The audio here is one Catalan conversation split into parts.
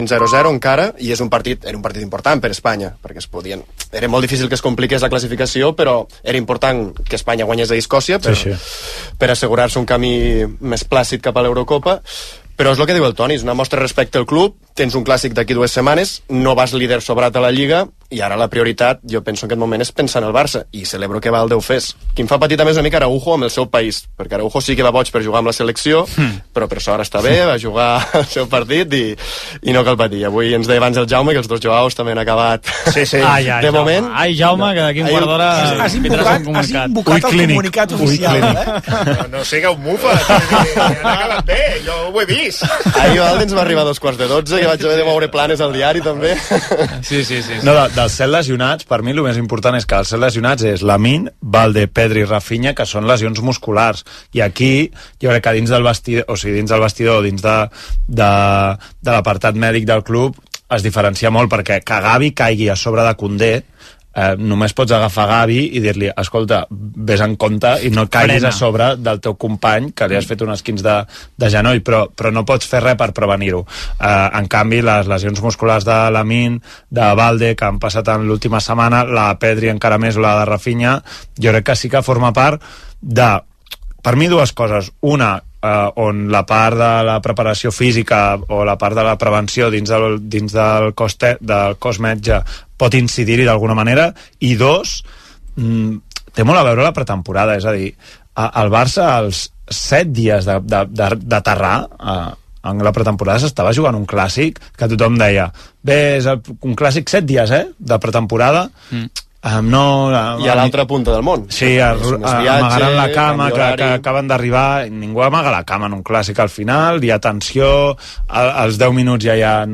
0-0 encara, i era un partit important per Espanya, perquè era molt difícil que es compliqués la classificació, però era important que Espanya guanyés a Escòcia per assegurar-se un camí més plàcid cap a l'Eurocopa. Però és el que diu el Toni, és una mostra respecte al club, tens un clàssic d'aquí 2 setmanes, no vas líder sobrat a la Lliga, i ara la prioritat, jo penso en aquest moment, és pensar en el Barça, i celebro que Valde ho fes. Qui em fa patir també és una mica Araujo amb el seu país, perquè Araujo sí que va boig per jugar amb la selecció, però per sort està bé, va jugar el seu partit i no cal patir. Avui ens deia abans el Jaume que els dos Joaos també han acabat de moment. Ai, Jaume, que d'aquí un quart d'hora has invocat el comunicat oficial, No sigueu mufes, han acabat bé, jo ho he vist. Ahir Valde ens va arribar a 11:45, que vaig haver de moure planes al diari també. Sí. No, dels 7 lesionats, per mi el més important és que els 7 lesionats és Lamine, Valde, Pedri i Rafinha, que són lesions musculars. I aquí, jo crec que dins del vestidor, dins de l'apartat mèdic del club, es diferencia molt, perquè que Gavi caigui a sobre de Koundé, només pots agafar Gavi i dir-li, escolta, vés en compte i no caiguis a sobre del teu company que li has fet un esquins de genoll, però no pots fer res per prevenir-ho. En canvi, les lesions musculars de Lamine, de Valde, que han passat en l'última setmana, la de Pedri encara més, o la de Rafinha, jo crec que sí que forma part de, per mi, 2 coses. Una, on la part de la preparació física o la part de la prevenció dins del cos metge pot incidir-hi d'alguna manera, i 2, té molt a veure la pretemporada, és a dir, el Barça als 7 dies d'aterrar en la pretemporada s'estava jugant un clàssic que tothom deia, bé, és un clàssic 7 dies, de pretemporada, i a l'altra punta del món. Sí, amagaran la cama, que acaben d'arribar. Ningú amaga la cama en un clàssic al final, hi ha tensió, als 10 minuts ja hi ha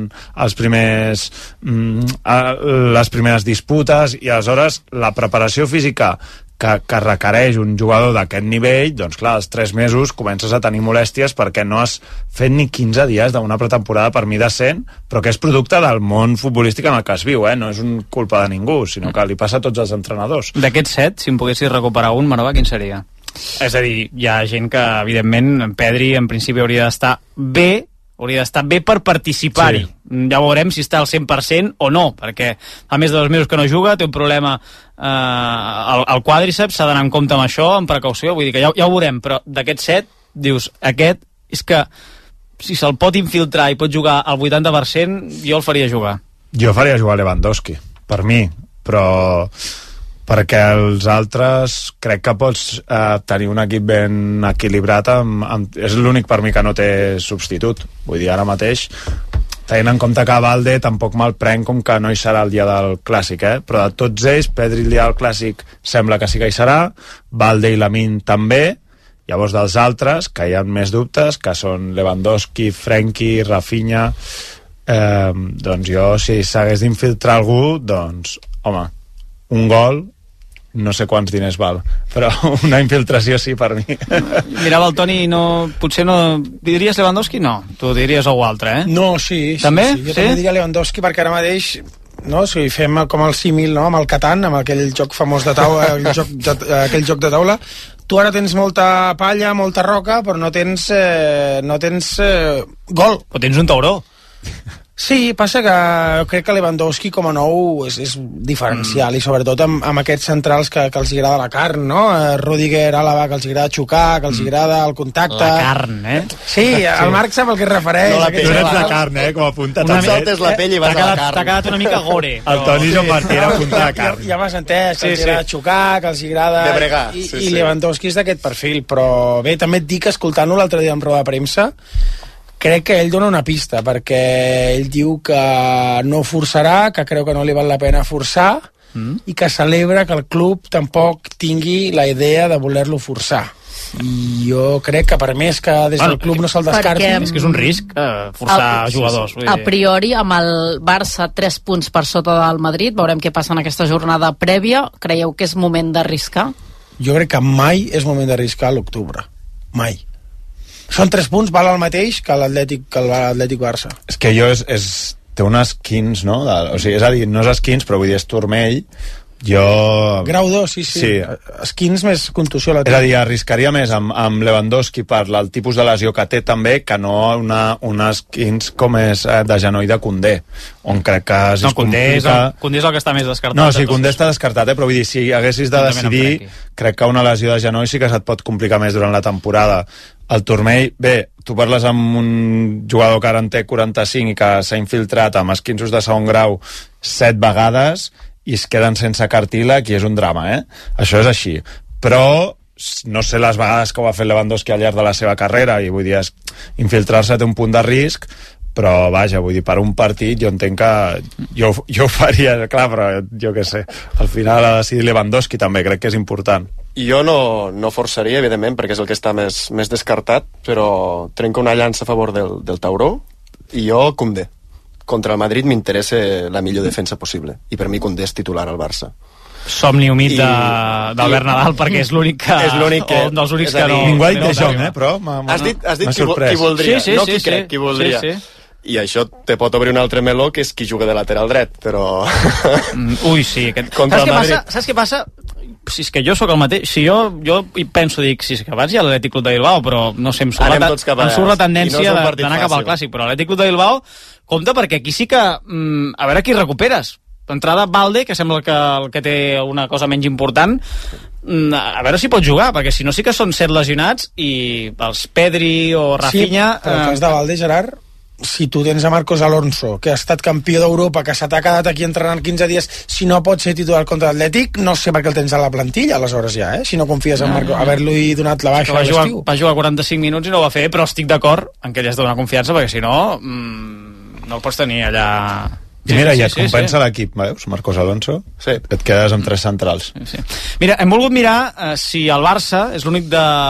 les primeres disputes, i aleshores la preparació física que requereix un jugador d'aquest nivell, doncs clar, als 3 mesos comences a tenir molèsties perquè no has fet ni 15 dies d'una pretemporada, per mi, decent, però que és producte del món futbolístic en el que es viu, no és un culpa de ningú, sinó que li passa a tots els entrenadors. D'aquests 7, si en poguessis recuperar un, Marova, quin seria? És a dir, hi ha gent que, evidentment, en Pedri, en principi, hauria d'estar bé per participar-hi. Ja veurem si està al 100% o no, perquè fa més de 2 mesos que no juga, té un problema al quàdriceps, s'ha d'anar en compte amb això, amb precaució, vull dir que ja ho veurem, però d'aquests 7, dius, aquest és que si se'l pot infiltrar i pot jugar al 80%, jo el faria jugar. Jo faria jugar Lewandowski, per mi, però perquè els altres crec que pots tenir un equip ben equilibrat és l'únic per mi que no té substitut, vull dir, ara mateix tenint en compte que Valde tampoc me'l prenc com que no hi serà el dia del Clàssic, però de tots ells, Pedri el dia del Clàssic sembla que sí que hi serà, Valde i Lamine també, llavors dels altres que hi ha més dubtes, que són Lewandowski, Frenkie, Rafinha, doncs jo, si s'hagués d'infiltrar algú, doncs, home, un gol no sé quants diners val, però una infiltració sí per mi. Mirava el Toni, potser no... Diries Lewandowski? No, tu diries algú altre, No, sí. També? Sí, jo també diria Lewandowski, perquè ara mateix, si fem com el símil, amb el Catan, amb aquell joc famós de taula, aquell joc de taula, tu ara tens molta palla, molta roca, però no tens gol. O tens un tauró. Sí, passa que crec que Lewandowski com a nou és diferencial, i sobretot amb aquests centrals que els agrada la carn, no? Rudiger, Àlava, que els agrada xocar, que els agrada el contacte. La carn, Sí, el Marc sap el que es refereix. No, tu ets de carn, com a punta. Tu saltes la pell i vas a la carn. T'ha quedat una mica gore. El Toni Joan Martí era punta de carn. Ja m'has entès, que els agrada xocar, que els agrada... De bregar. I Lewandowski és d'aquest perfil, però bé, també et dic, escoltant-lo l'altre dia en roda de premsa, crec que ell dona una pista, perquè ell diu que no forçarà, que creu que no li val la pena forçar, i que celebra que el club tampoc tingui la idea de voler-lo forçar. I jo crec que per més que des del club no se'l descarti... És que és un risc forçar jugadors. A priori, amb el Barça 3 punts per sota del Madrid, veurem què passa en aquesta jornada prèvia. Creieu que és moment d'arriscar? Jo crec que mai és moment d'arriscar a l'octubre. Mai. Són 3 punts, val el mateix que l'Atlètic Barça. És que té unes skins, no? O sigui, és a dir, no és skins, però vull dir, és turmell, Jo... Grau 2, sí. Esquins més contusió És a dir, arriscaria més amb Lewandowski per el tipus de lesió que té també que no una esquins com és de genoll de Koundé, on crec que es complica... Koundé és el que està més descartat. No, sí, Koundé està descartat, però vull dir, si haguessis de decidir, crec que una lesió de genoll sí que se't pot complicar més durant la temporada. El turmell, bé, tu parles amb un jugador que ara en té 45 i que s'ha infiltrat amb esquinços de segon grau 7 vegades i es queden sense cartílag i és un drama, Això és així. Però no sé les vegades que ho ha fet Lewandowski al llarg de la seva carrera i vull dir, infiltrar-se té un punt de risc, però vaja, vull dir, per un partit jo entenc que jo ho faria, clar, però jo què sé, al final ha decidit Lewandowski també, crec que és important. Jo no forçaria, evidentment, perquè és el que està més descartat, però trenco una llança a favor del Tauró i jo Koundé. Contra el Madrid m'interessa la millor defensa possible i per mi Koundé és titular al Barça. Somni humit d'Albert Nadal, perquè és l'únic que... És l'únic que... un dels únics que no... Ningú ha dit De Jong, però... Has dit qui voldria, no qui crec, qui voldria. Sí. I això te pot obrir un altre meló, que és qui juga de lateral dret, però... Ui, sí. Saps què passa? Si és que jo sóc el mateix, si jo hi penso, dic, si és que vaig a l'Atlètic Club de Bilbao, però no sé, em surt la tendència d'anar cap al Clàssic, però l'Atlètic Club de Bilbao, compte, perquè aquí sí que... a veure qui recuperes. D'entrada, Balde, que sembla que el que té una cosa menys important, a veure si pot jugar, perquè si no sí que són 7 lesionats i els Pedri o Rafinha... Sí, però el cas de Balde, Gerard, si tu tens a Marcos Alonso, que ha estat campió d'Europa, que se t'ha quedat aquí entrenant 15 dies, si no pot ser titular contra l'Atlètic, no sé per què el tens a la plantilla, aleshores ja, si no confies en Marcos, haver-li donat la baixa a l'estiu. Va jugar 45 minuts i no ho va fer, però estic d'acord en que ell has de donar confiança, perquè si no, no el pots tenir allà... Mira, ja et compensa l'equip, veus, Marcos Alonso? Sí. Et quedes amb 3 centrals. Sí. Mira, hem volgut mirar si el Barça és l'únic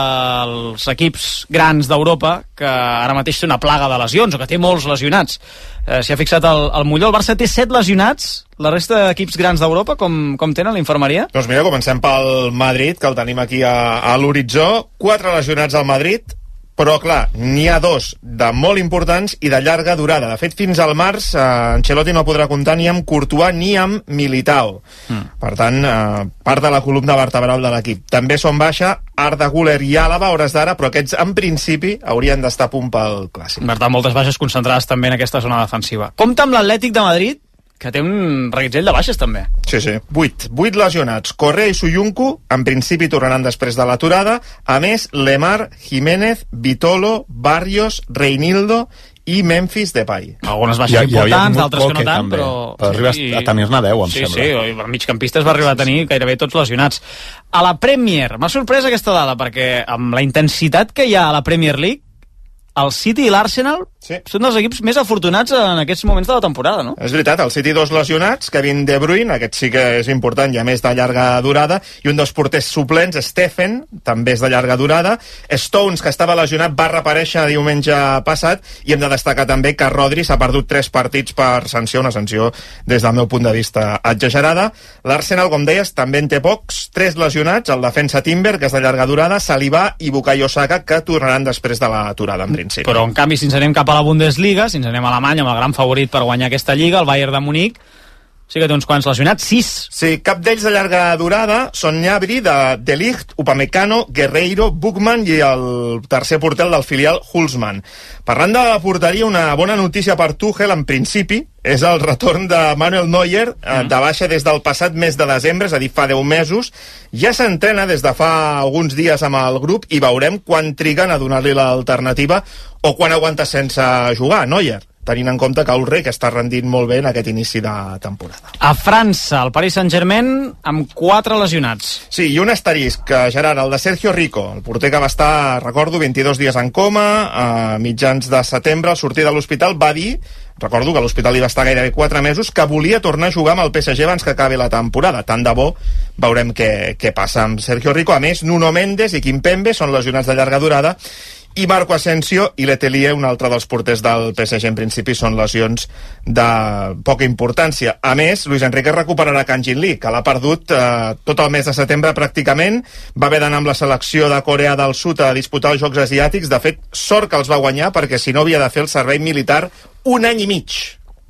dels equips grans d'Europa que ara mateix té una plaga de lesions, o que té molts lesionats. S'hi ha fixat el Molló, el Barça té 7 lesionats, la resta d'equips grans d'Europa, com tenen l'infermeria? Doncs mira, comencem pel Madrid, que el tenim aquí a l'horitzó. 4 lesionats al Madrid, però clar, n'hi ha 2 de molt importants i de llarga durada. De fet, fins al març Ancelotti no podrà comptar ni amb Courtois ni amb Militao. Per tant, part de la columna vertebral de l'equip. També són baixa Arda Güler i Àlava a hores d'ara, però aquests en principi haurien d'estar a punt pel Clàssic. Per tant, moltes baixes concentrades també en aquesta zona defensiva. Compte amb l'Atlètic de Madrid, que té un reguitzell de baixes també. Sí, 8 lesionats. Correa i Suyuncu en principi tornaran després de l'aturada. A més, Lemar, Jiménez, Vitolo, Barrios, Reinildo i Memphis Depay. Algunes baixes importants, d'altres que no tant, també. però arribes a tenir-ne 10, em sembla. Sí, els migcampistes va arribar a tenir gairebé tots lesionats. A la Premier, m'ha sorprès aquesta dada, perquè amb la intensitat que hi ha a la Premier League, el City i l'Arsenal són dels equips més afortunats en aquests moments de la temporada, no? És veritat, el City 2 lesionats, Kevin De Bruyne, aquest sí que és important i a més de llarga durada, i un dels porters suplents, Stephen, també és de llarga durada. Stones, que estava lesionat, va reaparèixer diumenge passat, i hem de destacar també que Rodri s'ha perdut 3 partits per sanció, una sanció des del meu punt de vista exagerada. L'Arsenal, com deies, també en té pocs, 3 lesionats, el defensa Timber, que és de llarga durada, Saliba i Bukayo Saka, que tornaran després de l'aturada, en principi. Però, en canvi, si ens anem cap a la Bundesliga, si ens anem a Alemanya amb el gran favorit per guanyar aquesta lliga, el Bayern de Munic, sí que té uns quants lesionats, 6. Sí, cap d'ells de llarga durada, són Gnabry, de Ligt, Upamecano, Guerreiro, Buchmann i el tercer porter del filial Hulsmann. Parlant de la porteria, una bona notícia per Tuchel, en principi, és el retorn de Manuel Neuer, de baixa des del passat mes de desembre, és a dir, fa 10 mesos. Ja s'entrena des de fa alguns dies amb el grup i veurem quan triguen a donar-li l'alternativa o quan aguanta sense jugar, Neuer, tenint en compte que Ulreich està rendint molt bé en aquest inici de temporada. A França, el Paris Saint-Germain amb 4 lesionats. Sí, i un asterisc, Gerard, el de Sergio Rico, el porter que va estar, recordo, 22 dies en coma, a mitjans de setembre, al sortir de l'hospital, va dir, recordo que a l'hospital hi va estar gairebé 4 mesos, que volia tornar a jugar amb el PSG abans que acabi la temporada. Tant de bo veurem què passa amb Sergio Rico. A més, Nuno Mendes i Kimpembe són lesionats de llarga durada, i Marco Asensio i Letelier, un altre dels porters del PSG, en principi són lesions de poca importància. A més, Luis Enrique recuperarà Kang Jin-lee, que l'ha perdut tot el mes de setembre pràcticament, va haver d'anar amb la selecció de Corea del Sud a disputar els Jocs Asiàtics. De fet, sort que els va guanyar, perquè si no havia de fer el servei militar 1 any i mig.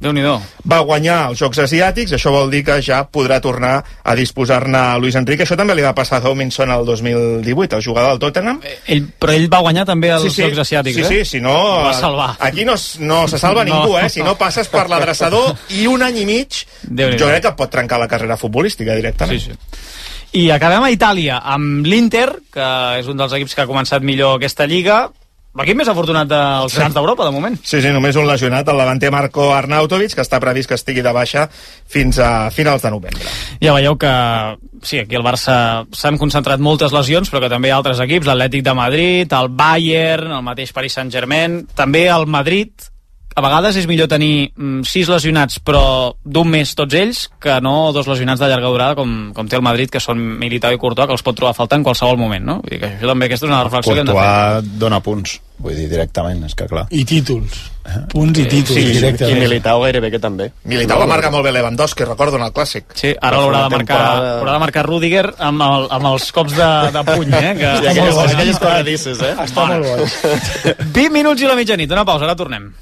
Déu-n'hi-do. Va guanyar els Jocs Asiàtics, això vol dir que ja podrà tornar a disposar-ne Luis Enrique. Això també li va passar a Houminson el 2018, el jugador del Tottenham. Però ell va guanyar també els Jocs Asiàtics, Sí, no... Va salvar. Aquí no se salva ningú, Si no passes per l'adreçador i un any i mig, jo crec que pot trencar la carrera futbolística directament. Sí. I acabem a Itàlia, amb l'Inter, que és un dels equips que ha començat millor aquesta lliga. L'equip més afortunat dels grans d'Europa, de moment. Sí, només un lesionat, el davanter Marco Arnautovic, que està previst que estigui de baixa fins a finals de novembre. Ja veieu que, sí, aquí al Barça s'han concentrat moltes lesions, però que també hi ha altres equips, l'Atlètic de Madrid, el Bayern, el mateix Paris Saint-Germain, també el Madrid. A vegades és millor tenir 6 lesionats, però d'un mes tots ells, que no 2 lesionats de llarga durada, com té el Madrid, que són Militao i Courtois, que els pot trobar a faltar en qualsevol moment, no? Vull dir que això també, aquesta és una reflexió que hem de fer. Courtois dona punts, vull dir, directament, és que clar. I títols. Punts i títols, directament. I Militao gairebé que també. Militao va marcar molt bé Lewandowski, recordo, en el Clàssic. Sí, ara l'haurà de marcar Rüdiger amb els cops de puny, que aquelles corredisses, Està molt bo. 20 minuts i la mitjanit, una pausa, ara tornem.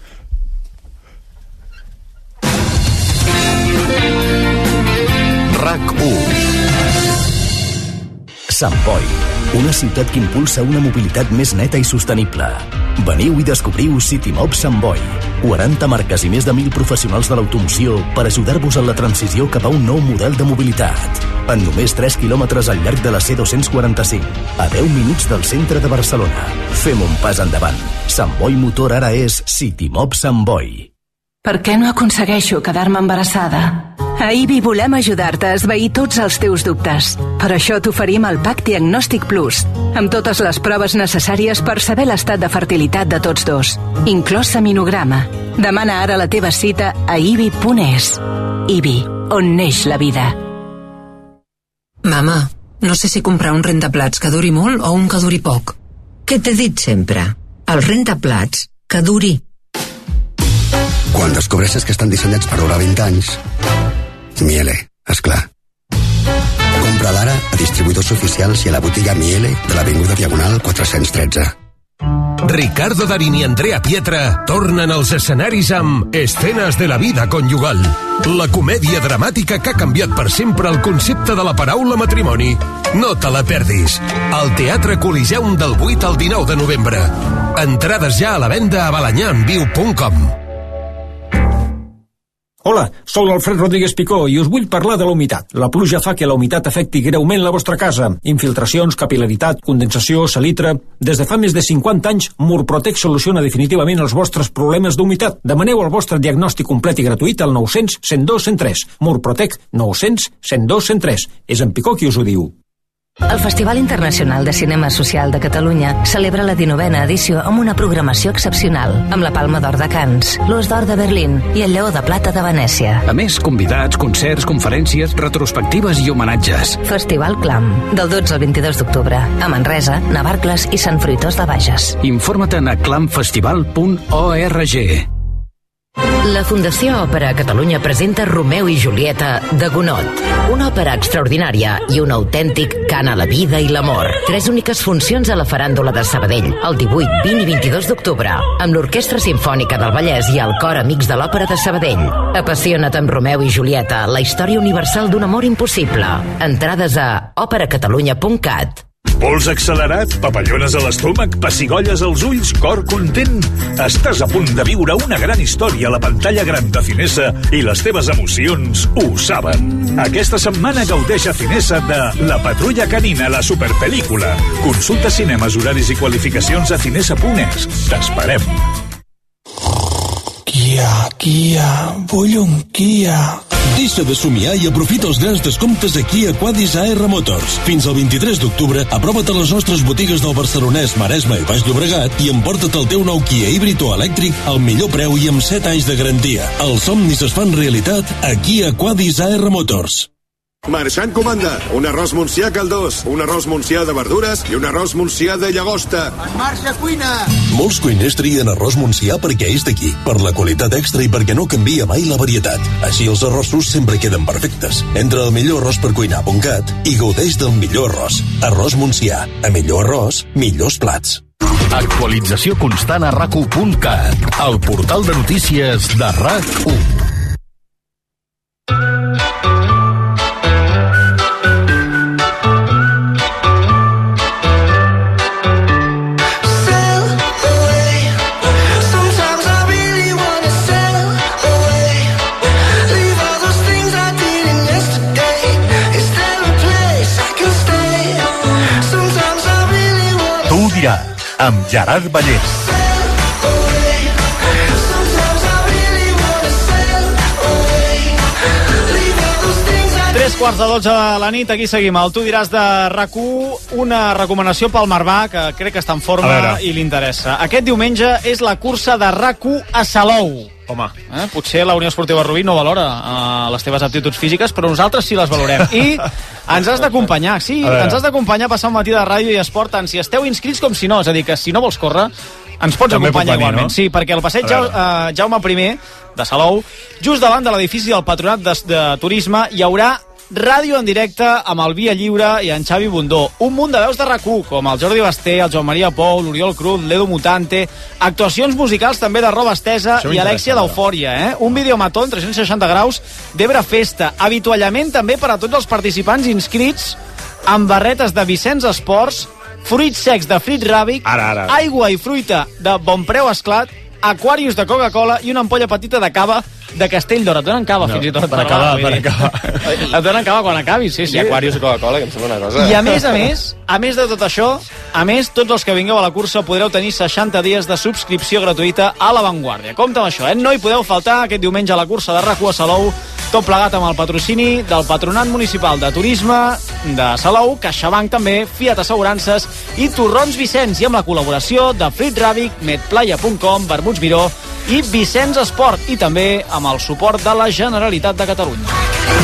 RAC1. Sant Boi, una ciutat que impulsa una mobilitat més neta i sostenible. Veniu i descobriu CityMob Sant Boi. 40 marques i més de 1.000 professionals de l'automoció per ajudar-vos en la transició cap a un nou model de mobilitat. En només 3 quilòmetres al llarg de la C245, a 10 minuts del centre de Barcelona. Fem un pas endavant. Sant Boi Motor ara és CityMob Sant Boi. Per què no aconsegueixo quedar-me embarassada? A IBI volem ajudar-te a esvair tots els teus dubtes. Per això t'oferim el PAC Diagnòstic Plus, amb totes les proves necessàries per saber l'estat de fertilitat de tots dos, inclòs seminograma. Demana ara la teva cita a ibi.es. IBI, on neix la vida. Mama, no sé si comprar un rentaplats que duri molt o un que duri poc. Què t'he dit sempre? El rentaplats que duri. Quan descobreixes que estan dissenyats per durar 20 anys, Miele, esclar. Compra-la ara a distribuïdors oficials i a la botiga Miele de l'Avinguda Diagonal 413. Ricardo Darín i Andrea Pietra tornen als escenaris amb Escenes de la vida conyugal, la comèdia dramàtica que ha canviat per sempre el concepte de la paraula matrimoni. No te la perdis. Al Teatre Coliseum del 8 al 19 de novembre. Entrades ja a la venda a balanyanviu.com. Hola, sóc l'Alfred Rodríguez Picó i us vull parlar de la humitat. La pluja fa que la humitat afecti greument la vostra casa. Infiltracions, capil·laritat, condensació, salitre... Des de fa més de 50 anys, Murprotec soluciona definitivament els vostres problemes d'humitat. Demaneu el vostre diagnòstic complet i gratuït al 900 102 103. Murprotec 900 102 103. És en Picó qui us ho diu. El Festival Internacional de Cinema Social de Catalunya celebra la 19a edició amb una programació excepcional, amb la Palma d'Or de Cannes, l'Os d'Or de Berlín i el Lleó de Plata de Venècia. A més, convidats, concerts, conferències, retrospectives i homenatges. Festival Clam, del 12 al 22 d'octubre, a Manresa, Navarcles i Sant Fruitós de Bages. Informa't a clamfestival.org. La Fundació Òpera Catalunya presenta Romeu i Julieta de Gounod, una òpera extraordinària i un autèntic cant a la vida i l'amor. 3 úniques funcions a la Faràndula de Sabadell, el 18, 20 i 22 d'octubre, amb l'Orquestra Simfònica del Vallès i el Cor Amics de l'Òpera de Sabadell. Apassiona't amb Romeu i Julieta, la història universal d'un amor impossible. Entrades a operacatalunya.cat. Pols accelerat, papallones a l'estómac, pessigolles als ulls, cor content? Estàs a punt de viure una gran història a la pantalla gran de Cinesa i les teves emocions ho saben. Aquesta setmana gaudeix a Cinesa de La Patrulla Canina, la superpel·lícula. Consulta cinemes, horaris i qualificacions a cinesa.es. T'esperem. Kia, vull un Kia. Deixa de somiar i aprofita els grans descomptes a Kia Quadis AR Motors. Fins al 23 d'octubre, aprova't a les nostres botigues del Barcelonès, Maresme i Baix Llobregat i emporta't el teu nou Kia híbrid o elèctric al millor preu i amb 7 anys de garantia. Els somnis es fan realitat a Kia Quadis AR Motors. Marxant comanda, un arròs Montsià caldós, un arròs Montsià de verdures i un arròs Montsià de llagosta. En marxa, cuina! Molts cuiners trien arròs Montsià perquè és d'aquí, per la qualitat extra i perquè no canvia mai la varietat. Així els arrossos sempre queden perfectes. Entra al millorarròspercuinar.cat i gaudeix del millor arròs. Arròs Montsià. A millor arròs, millors plats. Actualització constant a RAC1.cat, el portal de notícies de RAC1. Amb Gerard Vallès. Tres quarts de 12 de la nit, aquí seguim. El Tu diràs de RAC1, una recomanació pel Marvà, que crec que està en forma i li interessa. Aquest diumenge és la cursa de RAC1 a Salou. Home. Potser la Unió Esportiva Rubí no valora les teves aptituds físiques, però nosaltres sí les valorem. I ens has d'acompanyar, ens has d'acompanyar a passar un matí de ràdio i esport, tant si esteu inscrits com si no. És a dir, que si no vols córrer, ens pots acompanyar igualment. No? Sí, perquè el passeig Jaume I de Salou, just davant de l'edifici del Patronat de Turisme, hi haurà ràdio en directe amb el Via Lliure i en Xavi Bundó. Un munt de veus de RAC1, com el Jordi Basté, el Joan Maria Pou, l'Oriol Cruz, l'Edu Mutante, actuacions musicals també de Roba Estesa i Alexia d'Eufòria. Un videomató en 360 graus d'Ebre Festa. Avituallament també per a tots els participants inscrits amb barretes de Vicenç Esports, fruits secs de Frit Ràbic, aigua i fruita de Bonpreu Esclat, Aquarius de Coca-Cola i una ampolla petita de cava de Castelldor. Et donen cava fins i tot. Per acabar. Et donen cava quan acabis, sí. I Aquarius de Coca-Cola, que em sembla una cosa... I a més de tot això, tots els que vingueu a la cursa podreu tenir 60 dies de subscripció gratuïta a La Vanguardia. Compte amb això, no hi podeu faltar aquest diumenge a la cursa de RAC1 a Salou, tot plegat amb el patrocini del Patronat Municipal de Turisme de Salou, CaixaBank també, Fiat Assegurances i Torrons Vicenç, i amb la col·laboració de Frit Ràbic, Medplaya.com, Vermuts Miró i Vicenç Esport, i també amb el suport de la Generalitat de Catalunya.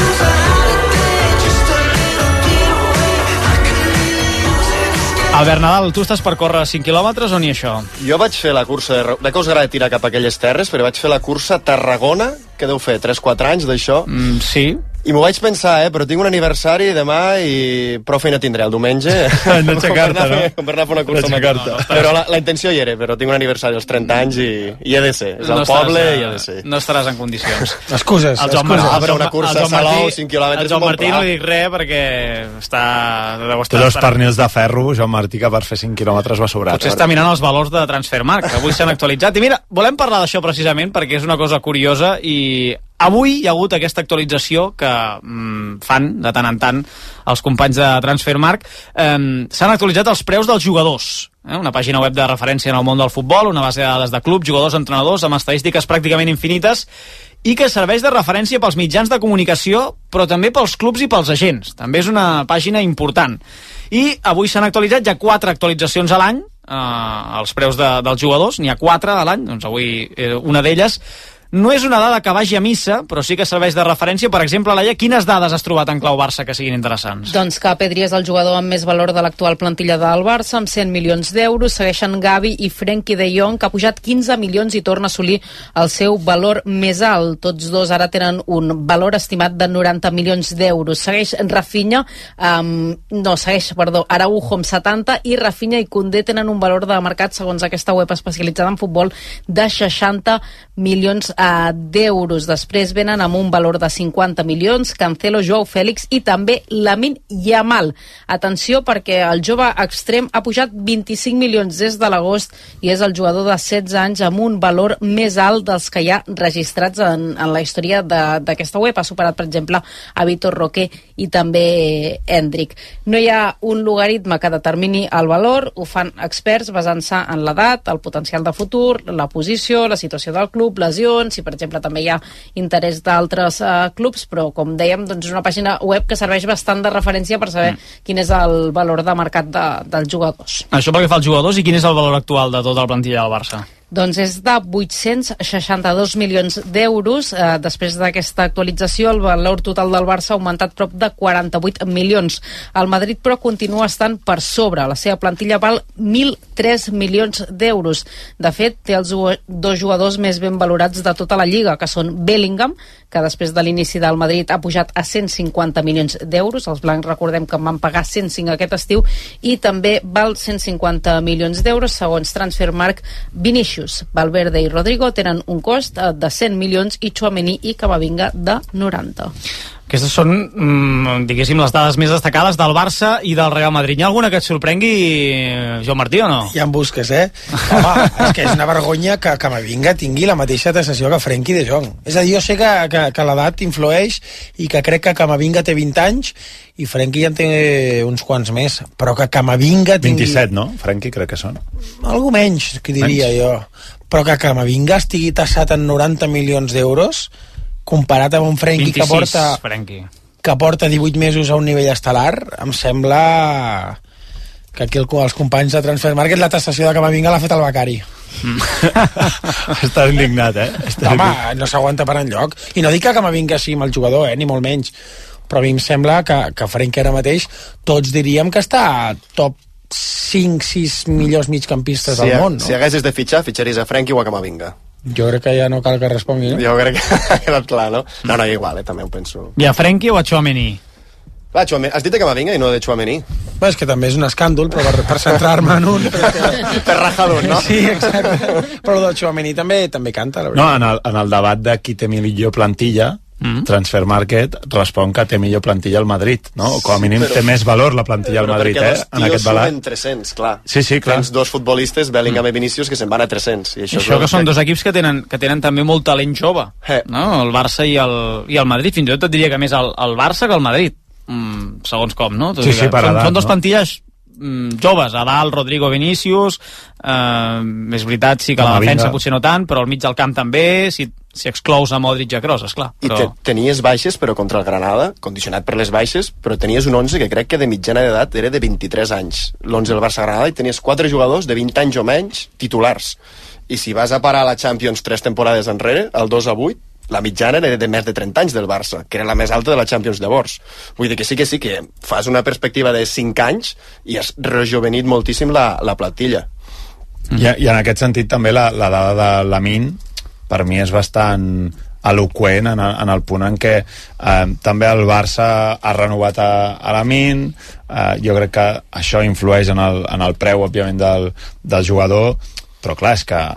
Albert Nadal, tu estàs per córrer 5 quilòmetres o ni això? Jo vaig fer la cursa, de que us agrada tirar cap a aquelles terres, però vaig fer la cursa a Tarragona, que deu fer 3-4 anys d'això. Sí. I m'ho vaig pensar, però tinc un aniversari demà i prou feina tindré el diumenge. D'aixecar-te, no? Com per anar a fer una cursa. No, però la intenció hi era, però tinc un aniversari als 30 anys i hi he de ser. És el poble i hi ha de ser. No estaràs en condicions. Excuses. Però una cursa a Salou, 5 quilòmetres... El Joan Martí no li dic res perquè està... Té dos pernils de ferro, Joan Martí, que per fer 5 quilòmetres va sobrat. Potser està mirant els valors de Transfermarkt, que avui s'han actualitzat. I mira, volem parlar d'això precisament perquè és una cosa curiosa i... Avui hi ha hagut aquesta actualització que fan de tant en tant els companys de Transfermarkt. S'han actualitzat els preus dels jugadors. Una pàgina web de referència en el món del futbol, una base de dades de clubs, jugadors, entrenadors, amb estadístiques pràcticament infinites i que serveix de referència pels mitjans de comunicació, però també pels clubs i pels agents. També és una pàgina important. I avui s'han actualitzat ja 4 actualitzacions a l'any, els preus dels jugadors, n'hi ha 4 a l'any, doncs avui una d'elles. No és una dada que vagi a missa, però sí que serveix de referència. Per exemple, Laia, quines dades has trobat en clau Barça que siguin interessants? Doncs que Pedri és el jugador amb més valor de l'actual plantilla del Barça, amb 100 milions d'euros. Segueixen Gavi i Frenkie de Jong, que ha pujat 15 milions i torna a assolir el seu valor més alt. Tots dos ara tenen un valor estimat de 90 milions d'euros. Segueix Rafinha, Araujo amb 70, i Rafinha i Koundé tenen un valor de mercat, segons aquesta web especialitzada en futbol, de 60 milions d'euros. Després venen amb un valor de 50 milions Cancelo, Joao Fèlix i també Lamine Yamal. Atenció, perquè el jove extrem ha pujat 25 milions des de l'agost i és el jugador de 16 anys amb un valor més alt dels que hi ha registrats en la història d'aquesta web. Ha superat, per exemple, a Vitor Roque i també Hendrik. No hi ha un logaritme que determini el valor, ho fan experts basant-se en l'edat, el potencial de futur, la posició, la situació del club, lesions, si per exemple també hi ha interès d'altres clubs, però com dèiem, doncs és una pàgina web que serveix bastant de referència per saber quin és el valor de mercat dels jugadors. Això pel que fa als jugadors, i quin és el valor actual de tota la plantilla del Barça? Doncs és de 862 milions d'euros. Després d'aquesta actualització, el valor total del Barça ha augmentat prop de 48 milions. El Madrid, però, continua estant per sobre. La seva plantilla val 1.003 milions d'euros. De fet, té els dos jugadors més ben valorats de tota la Lliga, que són Bellingham, que després de l'inici del Madrid ha pujat a 150 milions d'euros. Els blancs, recordem que en van pagar 105 aquest estiu, i també val 150 milions d'euros, segons Transfermarkt, Vinícius, Valverde i Rodrigo tenen un cost de 100 milions i Tchouaméni i Camavinga de 90. Aquestes són, diguéssim, les dades més destacades del Barça i del Real Madrid. Hi ha alguna que et sorprengui, Joan Martí, o no? Ja em busques, Home, és que és una vergonya que Camavinga tingui la mateixa taxació que Frenkie de Jong. És a dir, jo sé que l'edat influeix i que crec que Camavinga té 20 anys i Frenkie ja en té uns quants més, però que Camavinga tingui... 27, no? Frenkie crec que són. Algú menys, que diria jo. Però que Camavinga estigui taxat en 90 milions d'euros... comparat amb un Frenkie 26, que porta 18 mesos a un nivell estel·lar, em sembla que aquí els companys de Transfermarkt la taxació de Camavinga l'ha fet el becari. Està indignat, Home, no s'aguanta per enlloc. I no dic que Camavinga sigui mal jugador, ni molt menys, però a mi em sembla que Frenkie ara mateix tots diríem que està a top 5-6 millors migcampistes del món, no? Si haguessis de fitxaries a Frenkie o a Camavinga? Jo crec que ja no cal que respongui, no? Jo crec que ha quedat clar, no? No, igual, també ho penso. I a Frenkie o a Tchouaméni? Va, has dit de Camavinga i no de Tchouaméni? És que també és un escàndol, però per centrar-me en un... Per rajador, no? Sí, exacte. Però el de Tchouaméni també canta, la veritat. No, en el debat de qui té millor plantilla, Transfermarkt respon que té millor plantilla al Madrid, no? O com a mínim té més valor la plantilla al Madrid, en aquest balat. 300, clar. Sí, clar. Tens dos futbolistes, Bellingham i Vinícius, que se'n van a 300. I això que són dos equips que tenen també molt talent jove, no? El Barça i el Madrid. Fins i tot et diria que més el Barça que el Madrid, segons com, no? Sí, per edat, són dos plantilles joves, a dalt Rodrigo, Vinícius, és veritat, sí que la defensa potser no tant, però al mig del camp també, si exclous a Modric i a Kroos, esclar. I tenies baixes, però contra el Granada, condicionat per les baixes, però tenies un 11 que crec que de mitjana d'edat era de 23 anys. L'11 del Barça-Granada, i tenies 4 jugadors de 20 anys o menys titulars. I si vas a parar la Champions 3 temporades enrere, el 2-8, la mitjana era de més de 30 anys del Barça, que era la més alta de la Champions llavors. Vull dir que sí que fas una perspectiva de 5 anys i has rejovenit moltíssim la plantilla. I en aquest sentit també la dada de Lamine per mi és bastant eloqüent en el punt en què també el Barça ha renovat a Lamine. Jo crec que això influeix en el preu, òbviament, del jugador, però clar, és que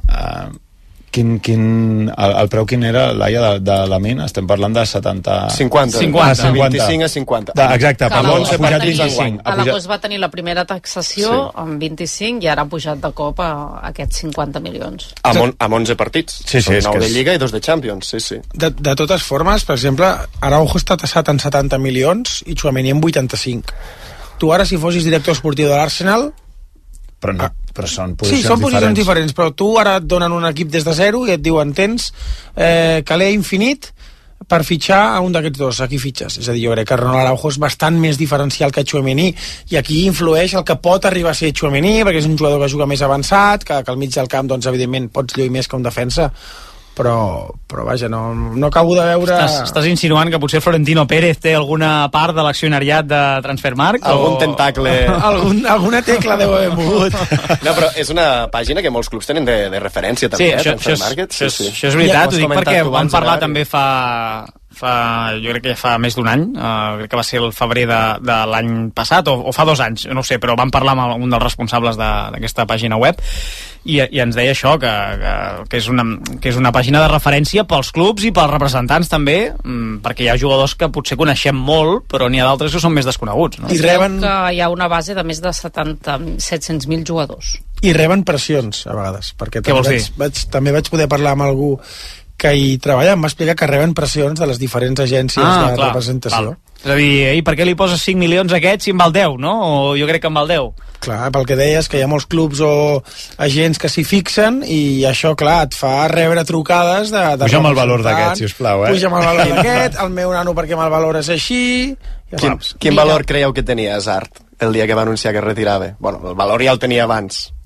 el preu quin era, Laia, de Lamine? Estem parlant de 70... 50. 25 a 50. Exacte, perdó, ha pujat 25. Alagoas va tenir la primera taxació amb 25 i ara ha pujat de cop a aquests 50 milions. Amb 11 partits. Sí, són 9 de Lliga i 2 de Champions, sí. De totes formes, per exemple, Araujo està tassat en 70 milions i Tchouaméni en 85. Tu ara, si fossis director esportiu de l'Arsenal... Però són posicions diferents. Sí, són posicions diferents, però tu ara et donen un equip des de zero i et diuen tens caler infinit per fitxar a un d'aquests dos. Aquí fitxes. És a dir, jo crec que Ronald Araujo és bastant més diferencial que Tchouaméni i aquí influeix el que pot arribar a ser Tchouaméni, perquè és un jugador que juga més avançat, que al mig del camp, doncs, evidentment, pots lluir més que un defensa, però vaja, no acabo de veure... Estàs insinuant que potser Florentino Pérez té alguna part de l'accionariat de Transfermarkt? Algun tentacle... Alguna tecla deu haver mogut. No, però és una pàgina que molts clubs tenen de referència, també, Transfermarkt. Això és veritat, ho dic perquè vam parlar també jo crec que ja fa més d'un any, crec que va ser el febrer de l'any passat, o fa 2 anys, no ho sé, però vam parlar amb un dels responsables d'aquesta pàgina web i ens deia això, que és una pàgina de referència pels clubs i pels representants també, perquè hi ha jugadors que potser coneixem molt, però n'hi ha d'altres que són més desconeguts, no? I reben... que hi ha una base de més de 700.000 jugadors. I reben pressions, a vegades, perquè què vols dir? També vaig poder parlar amb algú que hi treballa, em va explicar que reben pressions de les diferents agències de representació. És a dir, per què li poses 5 milions a aquest si en val 10, no? O jo crec que en val 10. Clar, pel que deies, que hi ha molts clubs o agents que s'hi fixen i això, clar, et fa rebre trucades de Puja'm el valor d'aquest, sisplau, Puja'm el valor d'aquest, el meu nano perquè me'l valores així... Quin valor creieu que tenia Hazard el dia que va anunciar que es retirava? Bueno, el valor ja el tenia abans.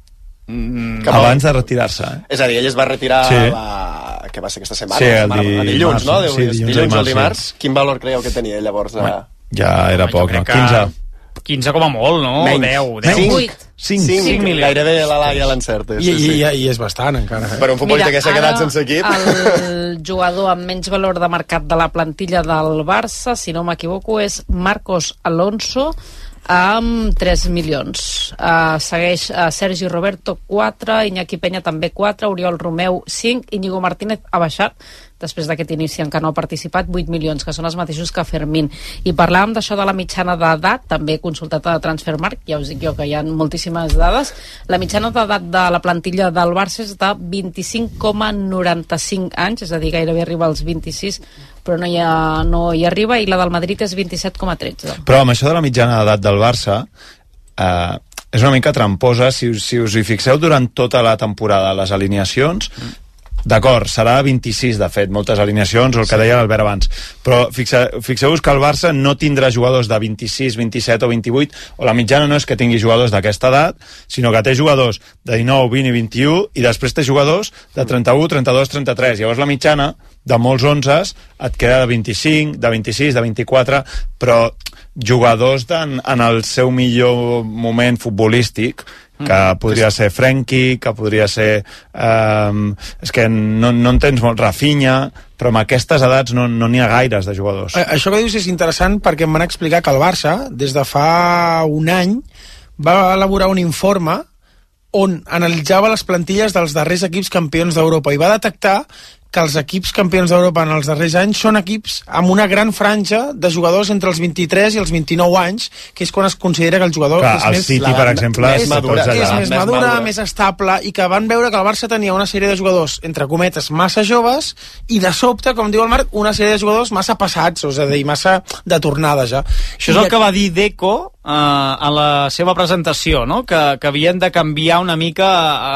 Abans de retirar-se. És a dir, ell es va retirar que va ser aquesta setmana, dilluns, no? Dilluns o dimarts. Quin valor creieu que tenia llavors? Ja era poc, no? 15 com a molt, no? Menys. 5 milions. Gairebé la Laia l'encerta. I és bastant, encara. Per un futbolista que s'ha quedat sense equip. El jugador amb menys valor de mercat de la plantilla del Barça, si no m'equivoco, és Marcos Alonso, amb 3 milions. Segueix Sergi Roberto, 4, Iñaki Peña també 4, Oriol Romeu 5, Íñigo Martínez ha baixat després d'aquest inici en què no ha participat, 8 milions, que són els mateixos que Fermín. I parlàvem d'això de la mitjana d'edat, també he consultat a Transfermarkt, ja us dic jo que hi ha moltíssimes dades. La mitjana d'edat de la plantilla del Barça és de 25,95 anys, és a dir, gairebé arriba als 26, però no hi arriba, i la del Madrid és 27,13. Però amb això de la mitjana d'edat del Barça és una mica tramposa. Si us hi fixeu durant tota la temporada, les alineacions, d'acord, serà 26 de fet, moltes alineacions, o el que deia l'Albert abans, però fixeu-vos que el Barça no tindrà jugadors de 26, 27 o 28, o la mitjana no és que tingui jugadors d'aquesta edat, sinó que té jugadors de 19, 20 i 21, i després té jugadors de 31, 32, 33. Llavors la mitjana de molts 11 et queda de 25, de 26, de 24, però jugadors en el seu millor moment futbolístic, que podria ser Frenkie, que podria ser és que no en tens molt, Rafinha, però amb aquestes edats no n'hi ha gaires de jugadors. Això que dius és interessant perquè em van explicar que el Barça des de fa un any va elaborar un informe on analitzava les plantilles dels darrers equips campions d'Europa i va detectar que els equips campions d'Europa en els darrers anys són equips amb una gran franja de jugadors entre els 23 i els 29 anys, que és quan es considera que el jugador és el City, per exemple, és més madura, més estable, i que van veure que el Barça tenia una sèrie de jugadors, entre cometes, massa joves, i de sobte, com diu el Marc, una sèrie de jugadors massa passats, és a dir, massa de tornada ja. Això és el que va dir Deco a la seva presentació, no? Que havien de canviar una mica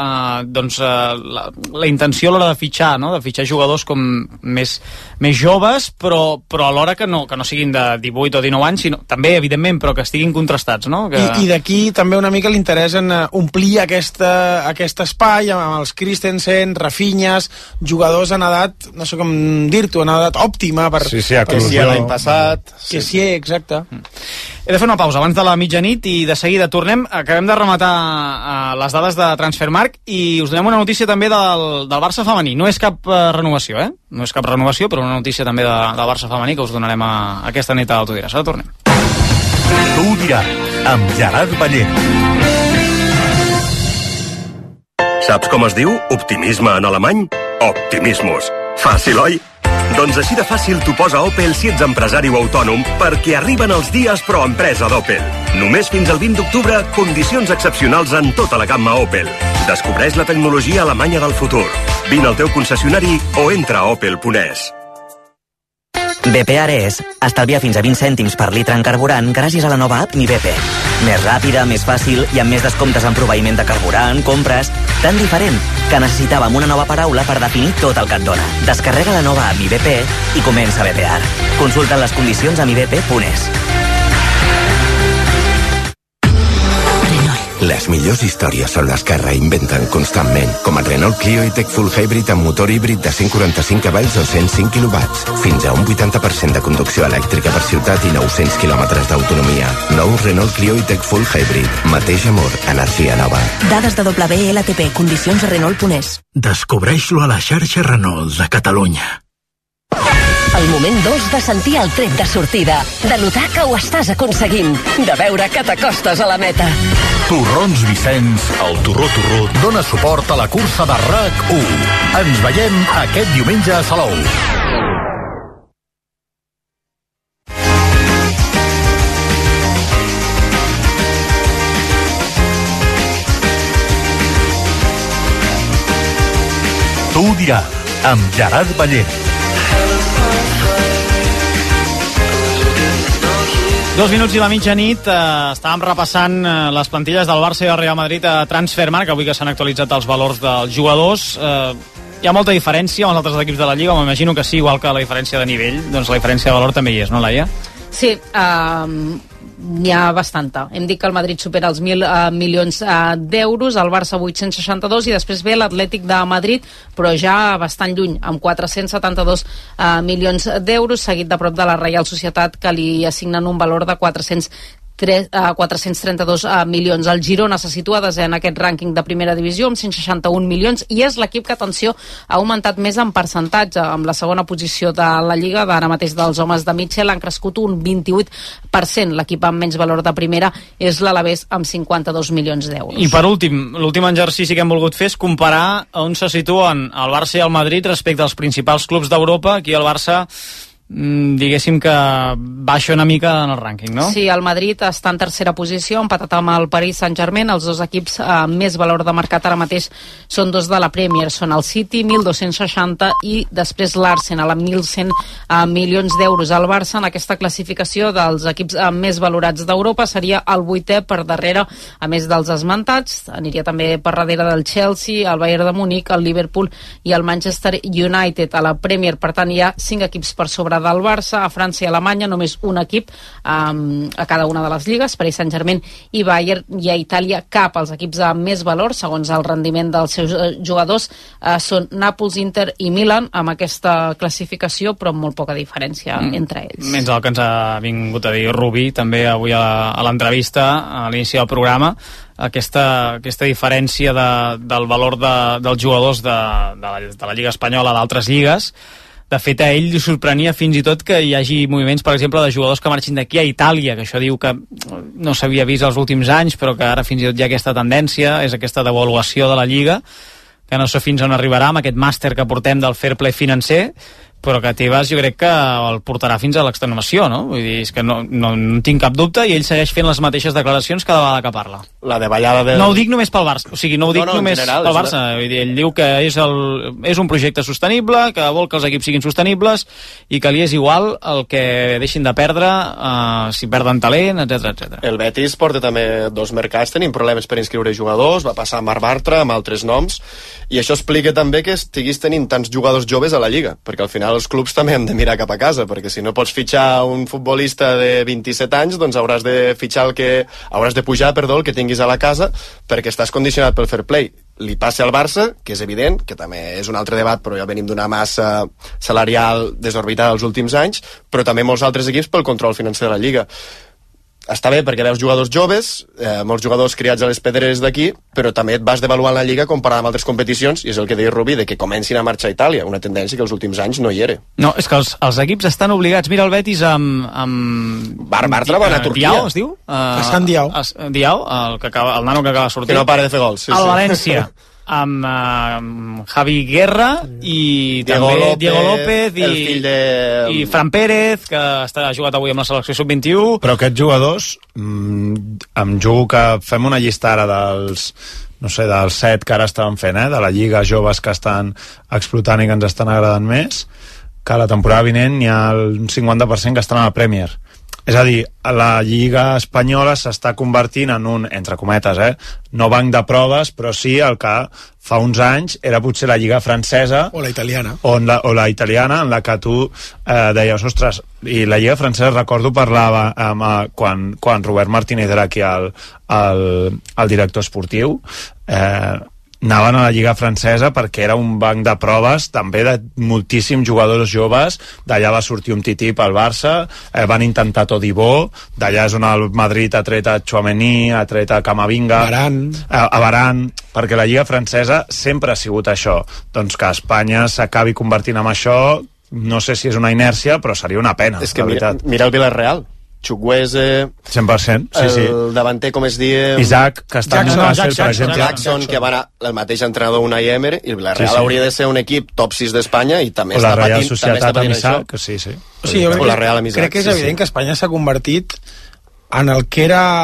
la intenció a l'hora de fitxar, no? De fitxar jugadors com més joves, però alhora que no siguin de 18 o 19 anys, sinó també, evidentment, però que estiguin contrastats, no? I d'aquí també una mica l'interès en omplir aquest espai amb els Christensen, Rafinhas, jugadors en edat, no sé com dir-t'ho, en edat òptima per... Sí, l'any passat... Que sí, exacte. He de fer una pausa abans de la mitjanit i de seguida tornem. Acabem de rematar les dades de Transfermarkt i us donem una notícia també del Barça femení. No és cap renovació, No és cap renovació, però una notícia també del Barça femení que us donarem aquesta nit a l'Autodiràs. Ara tornem. Tu ho diràs, amb Gerard Ballent. Saps com es diu optimisme en alemany? Optimismus. Fàcil, oi? Doncs així de fàcil t'ho posa Opel si ets empresari o autònom, perquè arriben els dies pro empresa d'Opel. Només fins al 20 d'octubre, condicions excepcionals en tota la gamma Opel. Descobreix la tecnologia alemanya del futur. Vine al teu concessionari o entra a opel.es. BP ara és estalviar fins a 20 cèntims per litre en carburant gràcies a la nova app Mi BP. Més ràpida, més fàcil i amb més descomptes en proveïment de carburant, compres... Tan diferent que necessitàvem una nova paraula per definir tot el que et dona. Descarrega la nova app Mi BP i comença a BPR. Consulta les condicions a mibp.es. Les millors històries són les que es reinventen constantment, com el Renault Clio i-Tech Full Hybrid amb motor híbrid de 145 cavalls o 105 kW. Fins a un 80% de conducció elèctrica per ciutat i 900 km d'autonomia. Nou Renault Clio i-Tech Full Hybrid. Mateix amor, energia nova. Dades de WLTP, condicions a Renault.es. Descobreix-lo a la xarxa Renault de Catalunya. El moment 2 de sentir el tret de sortida, de notar que ho estàs aconseguint, de veure que t'acostes a la meta. Torrons Vicenç, el Torró dona suport a la cursa de RAC1. Ens veiem aquest diumenge a Salou. Tu ho diràs, amb Gerard Ballent. 2 minuts i la mitjanit, estàvem repassant les plantilles del Barça i del Real Madrid a Transfermarkt, avui que s'han actualitzat els valors dels jugadors. Hi ha molta diferència amb els altres equips de la Lliga, m'imagino que sí, igual que la diferència de nivell, doncs la diferència de valor també hi és, no, Laia? Sí, n'hi ha bastanta. Hem dit que el Madrid supera els 1.000 milions d'euros, el Barça 862 i després ve l'Atlètic de Madrid, però ja bastant lluny, amb 472 milions d'euros, seguit de prop de la Reial Societat, que li assignen un valor de 432 milions. El Girona se situa desè en aquest rànquing de primera divisió amb 161 milions i és l'equip que, atenció, ha augmentat més en percentatge. Amb la segona posició de la Lliga, d'ara mateix dels homes de Mitchell, han crescut un 28%. L'equip amb menys valor de primera és l'Alavés amb 52 milions d'euros. I per últim, l'últim exercici que hem volgut fer és comparar on se situen el Barça i el Madrid respecte als principals clubs d'Europa. Aquí el Barça diguéssim que baixa una mica en el rànquing, no? Sí, el Madrid està en tercera posició, empatat amb el Paris Saint-Germain. Els dos equips amb més valor de mercat ara mateix són dos de la Premier, són el City, 1.260, i després l'Arsenal, amb 1.100 milions d'euros. El Barça, en aquesta classificació dels equips més valorats d'Europa, seria el 8è per darrere, a més dels esmentats. Aniria també per darrere del Chelsea, el Bayern de Múnich, el Liverpool i el Manchester United. A la Premier, per tant, hi ha 5 equips per sobre del Barça. A França i Alemanya només un equip a cada una de les lligues, Paris Saint-Germain i Bayern, i a Itàlia cap. Els equips amb més valor, segons el rendiment dels seus jugadors, són Nàpols, Inter i Milan, amb aquesta classificació, però amb molt poca diferència entre ells. Menys el que ens ha vingut a dir Rubí també avui a l'entrevista, a l'inici del programa, aquesta diferència del valor dels jugadors de la Lliga Espanyola a d'altres lligues. De fet, a ell li sorprenia fins i tot que hi hagi moviments, per exemple, de jugadors que marxin d'aquí a Itàlia, que això diu que no s'havia vist els últims anys, però que ara fins i tot hi ha aquesta tendència, és aquesta devaluació de la Lliga, que no sé fins on arribarà amb aquest màster que portem del fair play financer, però que Tebas jo crec que el portarà fins a l'extenuació, no? Vull dir, és que no tinc cap dubte, i ell segueix fent les mateixes declaracions cada vegada que parla. La de ballada de... No ho dic només pel Barça, o sigui, no ho dic només general, pel Barça. Vull dir, ell diu que és un projecte sostenible, que vol que els equips siguin sostenibles i que li és igual el que deixin de perdre, si perden talent, etc. El Betis porta també 2 mercats, tenim problemes per inscriure jugadors, va passar a Marc Bartra amb altres noms, i això explica també que estiguis tenint tants jugadors joves a la Lliga, perquè al final els clubs també hem de mirar cap a casa, perquè si no pots fitxar un futbolista de 27 anys, doncs hauràs de pujar el que tinguis a la casa, perquè estàs condicionat pel fair play. Li passa al Barça, que és evident, que també és un altre debat, però ja venim d'una massa salarial desorbitada els últims anys, però també molts altres equips pel control financer de la Lliga. Està bé perquè veus jugadors joves, molts jugadors criats a les pedreres d'aquí, però també et vas devaluant la Lliga comparat amb altres competicions, i és el que deia Rubí, de que comencin a marxar a Itàlia, una tendència que els últims anys no hi era. No, és que els equips estan obligats. Mira el Betis amb Bartra va anar a Turquia. Diao, es diu? Hassan Diao. Diao, el nano que acaba de sortir. Que no para de fer gols. El València. Amb Javi Guerra i també Diego López i Fran Pérez, que ha jugat avui amb la selecció sub-21. Però aquests jugadors, em jugo que fem una llista ara dels 7 que ara estaven fent, de la Lliga, joves que estan explotant i que ens estan agradant més, que la temporada vinent hi ha un 50% que estan a la Premier. És a dir, la Lliga Espanyola s'està convertint en un, entre cometes, no banc de proves, però sí el que fa uns anys era potser la Lliga francesa o la italiana, o la italiana, en la que tu deies, ostres, i la Lliga francesa, recordo, parlava quan Robert Martínez era aquí el director esportiu, anaven a la Lliga francesa perquè era un banc de proves també de moltíssims jugadors joves. D'allà va sortir un Tití pel Barça, van intentar Todibó, d'allà és on el Madrid ha tret a Tchouaméni, ha tret a Camavinga, a Varane, perquè la Lliga francesa sempre ha sigut això. Doncs que Espanya s'acabi convertint en això, no sé si és una inèrcia, però seria una pena. És que mira el Villarreal, Chukwueze, 100%, sí. El davanter, com es diu... Isaac, que està a Newcastle, per exemple. Jackson, que va anar el mateix entrenador Unai Emery, i el Villarreal hauria de ser un equip top 6 d'Espanya i també està patint. O la Real Societat amb Isaac, sí. O la Real amb Isaac. Crec que és evident que Espanya s'ha convertit en el que era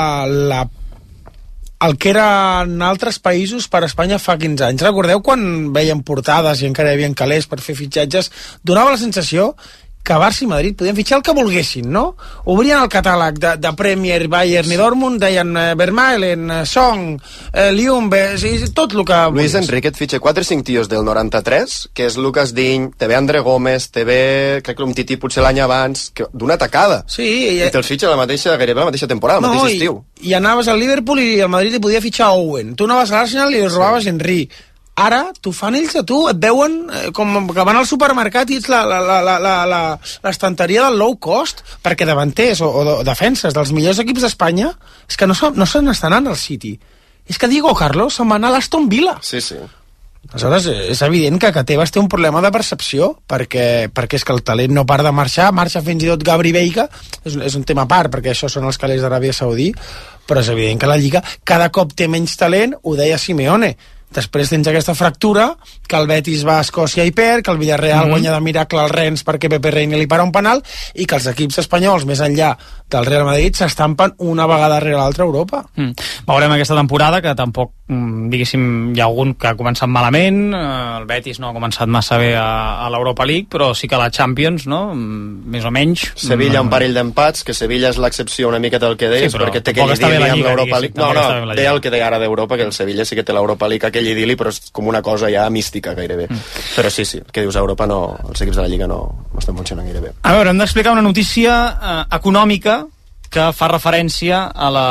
en altres països per Espanya fa 15 anys. Recordeu quan veiem portades i encara hi havia calés per fer fitxatges? Donava la sensació que Barça i Madrid podien fitxar el que volguessin, no? Obrien el catàleg de Premier, Bayern i Dortmund, deien Vermaelen, Song, Lyon, tot el que... Luis Enrique et fitxa 4 o 5 tios del 93, que és Lucas Digne, te ve André Gómez, te ve, crec que l'Umtiti potser l'any abans, d'una tacada. Sí. I te'ls fitxa gairebé la mateixa temporada, el mateix estiu. I anaves al Liverpool i al Madrid li podia fitxar Owen. Tu anaves a l'Arsenal i li robaves Henry. Ara t'ho fan ells a tu, et veuen com que van al supermercat i ets l'estanteria del low cost, perquè davanters o defenses dels millors equips d'Espanya és que no se n'estan anant al City. És que Diego Carlos se'n va anar a l'Aston Villa. Sí. Aleshores, és evident que Tebas té un problema de percepció, perquè és que el talent no para de marxa fins i tot Gabri Veiga, és un tema a part, perquè això són els calés d'Aràbia Saudí, però és evident que la Lliga cada cop té menys talent, ho deia Simeone. Després tens aquesta fractura, que el Betis va a Escòcia i perd, que el Villarreal guanya de miracle al Rennes perquè Pepe Reina li para un penal, i que els equips espanyols, més enllà del Real Madrid, s'estampen una vegada rere l'altra a Europa. Veurem aquesta temporada, que tampoc, diguéssim, hi ha algun que ha començat malament, el Betis no ha començat massa bé a l'Europa League, però sí que la Champions, no?, més o menys. Sevilla un parell d'empats, que Sevilla és l'excepció una mica del que deies, perquè té aquell idili amb l'Europa League. No, deia el que deia ara d'Europa, que el Sevilla sí que té l'Europa League, aquell idili, però és com una cosa ja mística gairebé. Però sí, el que dius a Europa, no, els equips de la Lliga no estan funcionant gairebé. A veure, hem d'explicar una notícia econòmica que fa referència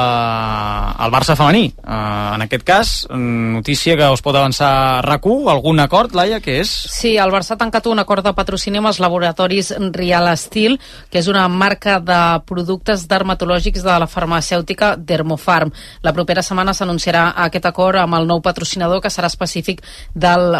al Barça femení. En aquest cas, notícia que us pot avançar RAC1, algun acord, Laia, què és? Sí, el Barça ha tancat un acord de patrocini amb els laboratoris Real Steel, que és una marca de productes dermatològics de la farmacèutica Dermofarm. La propera setmana s'anunciarà aquest acord amb el nou patrocinador, que serà específic del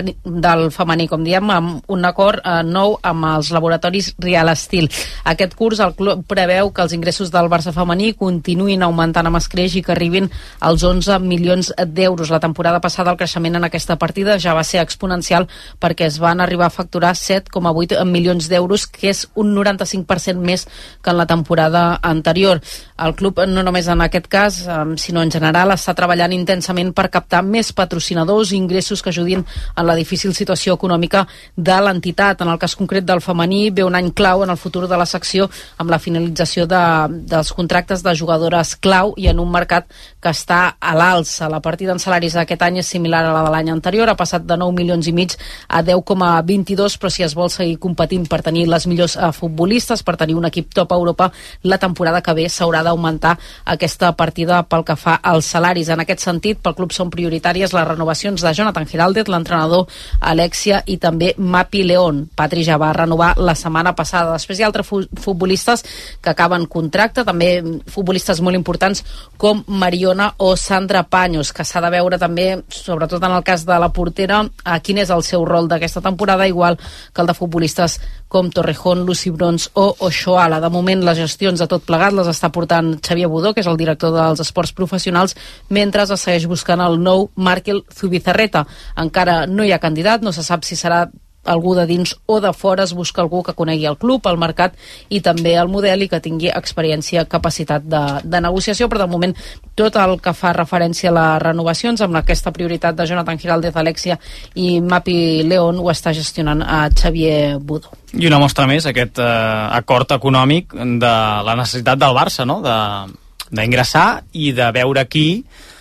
femení, com diem, amb un acord nou amb els laboratoris Real Steel. Aquest curs el club preveu que els ingressos del Barça femení continuïn augmentant amb escreix i que arribin als 11 milions d'euros. La temporada passada el creixement en aquesta partida ja va ser exponencial, perquè es van arribar a facturar 7,8 milions d'euros, que és un 95% més que en la temporada anterior. El club, no només en aquest cas, sinó en general, està treballant intensament per captar més patrocinadors i ingressos que ajudin en la difícil situació econòmica de l'entitat. En el cas concret del femení, ve un any clau en el futur de la secció, amb la finalització dels contractes de jugadores clau i en un mercat que està a l'alça. La partida en salaris d'aquest any és similar a la de l'any anterior, ha passat de 9 milions i mig a 10,22, però si es vol seguir competint per tenir les millors futbolistes, per tenir un equip top a Europa, la temporada que ve s'haurà d'augmentar aquesta partida pel que fa als salaris. En aquest sentit, pel club són prioritàries les renovacions de Jonathan Giraldez, l'entrenador Alexia i també Mapi León. Patri ja va renovar la setmana passada. Després hi ha altres futbolistes que acaben contracte, també futbolistes molt importants com Mariona o Sandra Paños, que s'ha de veure també, sobretot en el cas de la portera, quin és el seu rol d'aquesta temporada, igual que el de futbolistes com Torrejón, Lucy Brons o Oshoala. De moment, les gestions de tot plegat les està portant Xavier Budó, que és el director dels esports professionals, mentre es segueix buscant el nou Markel Zubizarreta. Encara no hi ha candidat, no se sap si serà algú de dins o de fora, es busca algú que conegui el club, el mercat i també el model i que tingui experiència, capacitat de negociació, però de moment tot el que fa referència a les renovacions amb aquesta prioritat de Jonathan Giraldez, Alexia i Mapi León ho està gestionant a Xavier Budó. I una mostra més, aquest acord econòmic de la necessitat del Barça, no?, d'ingressar i de veure aquí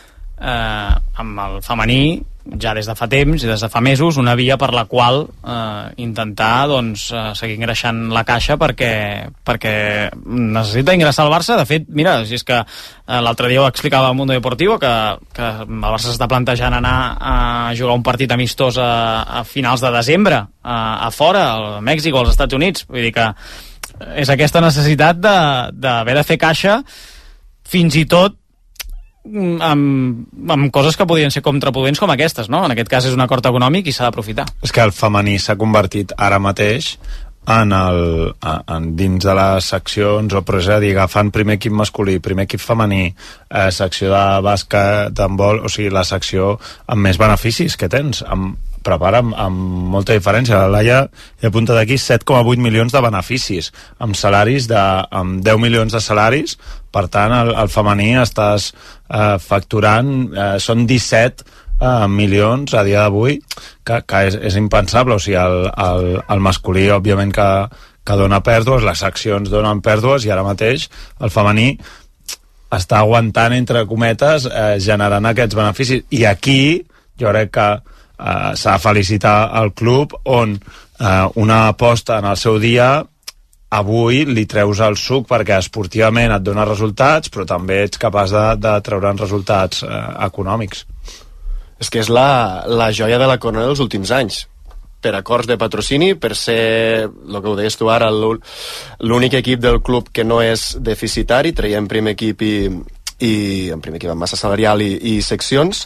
amb el femení ja des de fa temps i des de fa mesos una via per la qual intentar seguir engreixant la caixa perquè necessita ingressar al Barça. De fet, mira, si és que l'altre dia ho explicava al Mundo Deportivo que el Barça s'està plantejant anar a jugar un partit amistós a finals de desembre a fora, al Mèxic o als Estats Units. Vull dir que és aquesta necessitat d'haver de fer caixa fins i tot amb coses que podrien ser contraproduents com aquestes, no? En aquest cas és un acord econòmic i s'ha d'aprofitar. És que el femení s'ha convertit ara mateix dins de les seccions, però és a dir, agafant primer equip masculí, primer equip femení, secció de bàsquet, d'handbol, o sigui, la secció amb més beneficis que tens, amb molta diferència. La Laia hi apunta d'aquí 7,8 milions de beneficis, amb salaris amb 10 milions de salaris. Per tant, el femení estàs facturant, són 17 milions a dia d'avui, que és impensable. O sigui, el masculí, òbviament, que dona pèrdues, les seccions donen pèrdues, i ara mateix el femení està aguantant, entre cometes, generant aquests beneficis. I aquí jo crec que s'ha de felicitar el club, on una aposta en el seu dia avui li treus el suc, perquè esportivament et dona resultats, però també ets capaç de treure'n resultats econòmics. És que és la joia de la corona dels últims anys, per acords de patrocini, per ser, el que ho deies tu ara, l'únic equip del club que no és deficitari, traiem primer equip en primer equip amb massa salarial i seccions,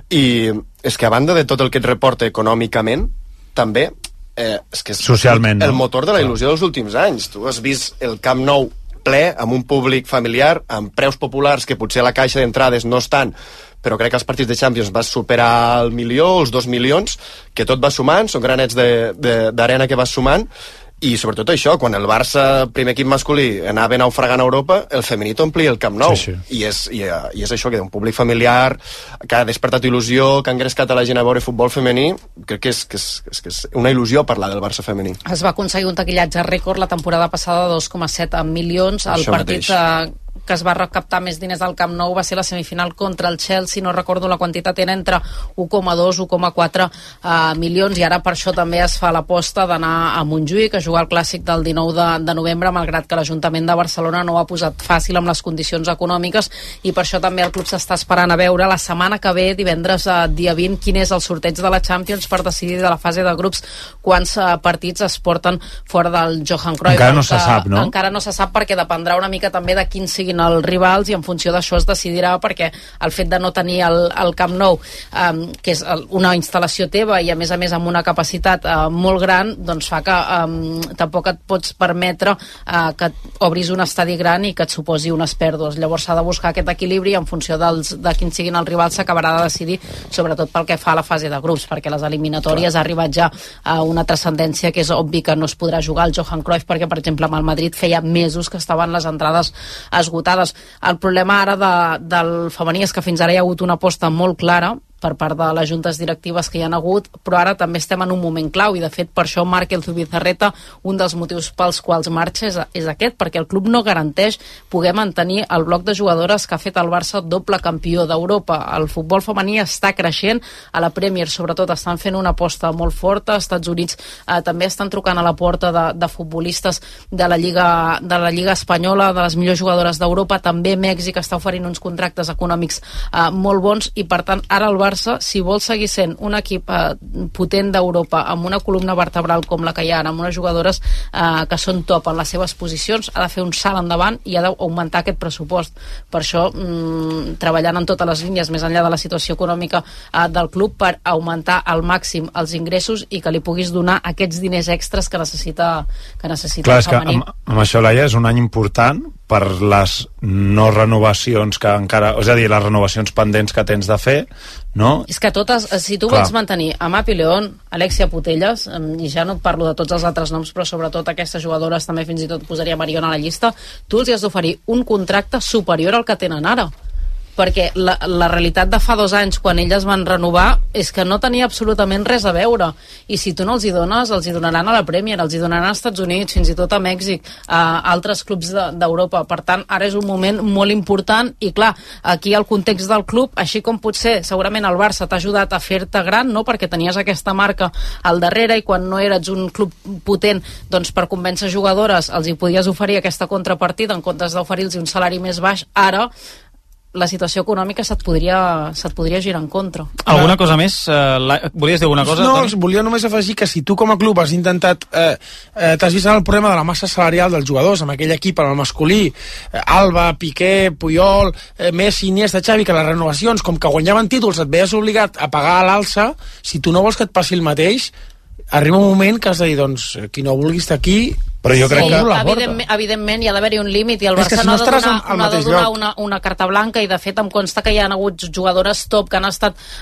i és que a banda de tot el que et reporta econòmicament, també és que és socialment, el motor de la il·lusió dels últims anys. Tu has vist el Camp Nou ple, amb un públic familiar, amb preus populars que potser la caixa d'entrades no estan, però crec que els partits de Champions vas superar el 1 milió, els 2 milions, que tot va sumant, són granets d'arena que vas sumant, i sobretot això, quan el Barça, primer equip masculí, anava naufragant a Europa, el femení t'omplia el Camp Nou. Sí. I és això, que un públic familiar que ha despertat il·lusió, que ha engrescat a la gent a veure futbol femení. Crec que és una il·lusió parlar del Barça femení. Es va aconseguir un taquillatge rècord la temporada passada de 2,7 milions. El això partit que es va recaptar més diners al Camp Nou va ser la semifinal contra el Chelsea, no recordo la quantitat, era entre 1,2 i 1,4 milions, i ara per això també es fa l'aposta d'anar a Montjuïc a jugar el clàssic del 19 de novembre, malgrat que l'Ajuntament de Barcelona no ho ha posat fàcil amb les condicions econòmiques, i per això també el club s'està esperant a veure la setmana que ve, divendres dia 20, quin és el sorteig de la Champions per decidir de la fase de grups quants partits es porten fora del Johan Cruyff. Encara no se sap, no? Encara no se sap, perquè dependrà una mica també de quins siguin els rivals, i en funció d'això es decidirà, perquè el fet de no tenir el Camp Nou, que és una instal·lació teva i a més amb una capacitat molt gran, doncs fa que tampoc et pots permetre que obris un estadi gran i que et suposi unes pèrdues. Llavors s'ha de buscar aquest equilibri, i en funció de quins siguin els rivals s'acabarà de decidir, sobretot pel que fa a la fase de grups, perquè les eliminatòries ha arribat ja a una transcendència que és obvi que no es podrà jugar al Johan Cruyff, perquè per exemple amb el Madrid feia mesos que estaven les entrades esgotades. El problema ara del femení és que fins ara hi ha hagut una aposta molt clara per part de les juntes directives que hi han hagut, però ara també estem en un moment clau, i de fet per això Márquez Zubizarreta, un dels motius pels quals marxa és aquest, perquè el club no garanteix poder mantenir el bloc de jugadores que ha fet el Barça doble campió d'Europa. El futbol femení està creixent, a la Premier sobretot estan fent una aposta molt forta, als Estats Units també estan trucant a la porta de futbolistes de la Lliga Espanyola, de les millors jugadores d'Europa, també Mèxic està oferint uns contractes econòmics molt bons, i per tant ara el Barça, si vol seguir sent un equip potent d'Europa, amb una columna vertebral com la que hi ha, amb unes jugadores que són top en les seves posicions, ha de fer un salt endavant i ha d'augmentar aquest pressupost. Per això, treballant en totes les línies, més enllà de la situació econòmica del club, per augmentar al màxim els ingressos i que li puguis donar aquests diners extras que necessita Clar, el femení. Amb això, Laia, és un any important per les no renovacions que encara... És a dir, les renovacions pendents que tens de fer, no? És que totes, si tu vols mantenir Amapi León, Alexia Putellas, i ja no et parlo de tots els altres noms, però sobretot aquestes jugadores, també fins i tot posaria Mariona a la llista, tu els has d'oferir un contracte superior al que tenen ara, perquè la realitat de fa 2 anys, quan elles van renovar, és que no tenia absolutament res a veure, i si tu no els hi dones, els hi donaran a la Premier, els hi donaran als Estats Units, fins i tot a Mèxic, a altres clubs d'Europa. Per tant, ara és un moment molt important, i clar, aquí el context del club, així com potser segurament el Barça t'ha ajudat a fer-te gran, no?, perquè tenies aquesta marca al darrere, i quan no eres un club potent, doncs per convèncer jugadores els hi podies oferir aquesta contrapartida en comptes d'oferir-los un salari més baix. Ara la situació econòmica se't podria girar en contra. Alguna cosa més? Volies dir alguna cosa? No, volia només afegir que si tu com a club has intentat t'has vist el problema de la massa salarial dels jugadors amb aquell equip, en el masculí, Alba, Piqué, Puyol, Messi, Iniesta, Xavi, que les renovacions, com que guanyaven títols, et veies obligat a pagar a l'alça. Si tu no vols que et passi el mateix, arriba un moment que has de dir, doncs, qui no vulgui estar aquí... Però jo crec que... Evidentment hi ha d'haver-hi un límit, i el Barça no ha de donar una carta blanca, i de fet em consta que hi ha hagut jugadores top que han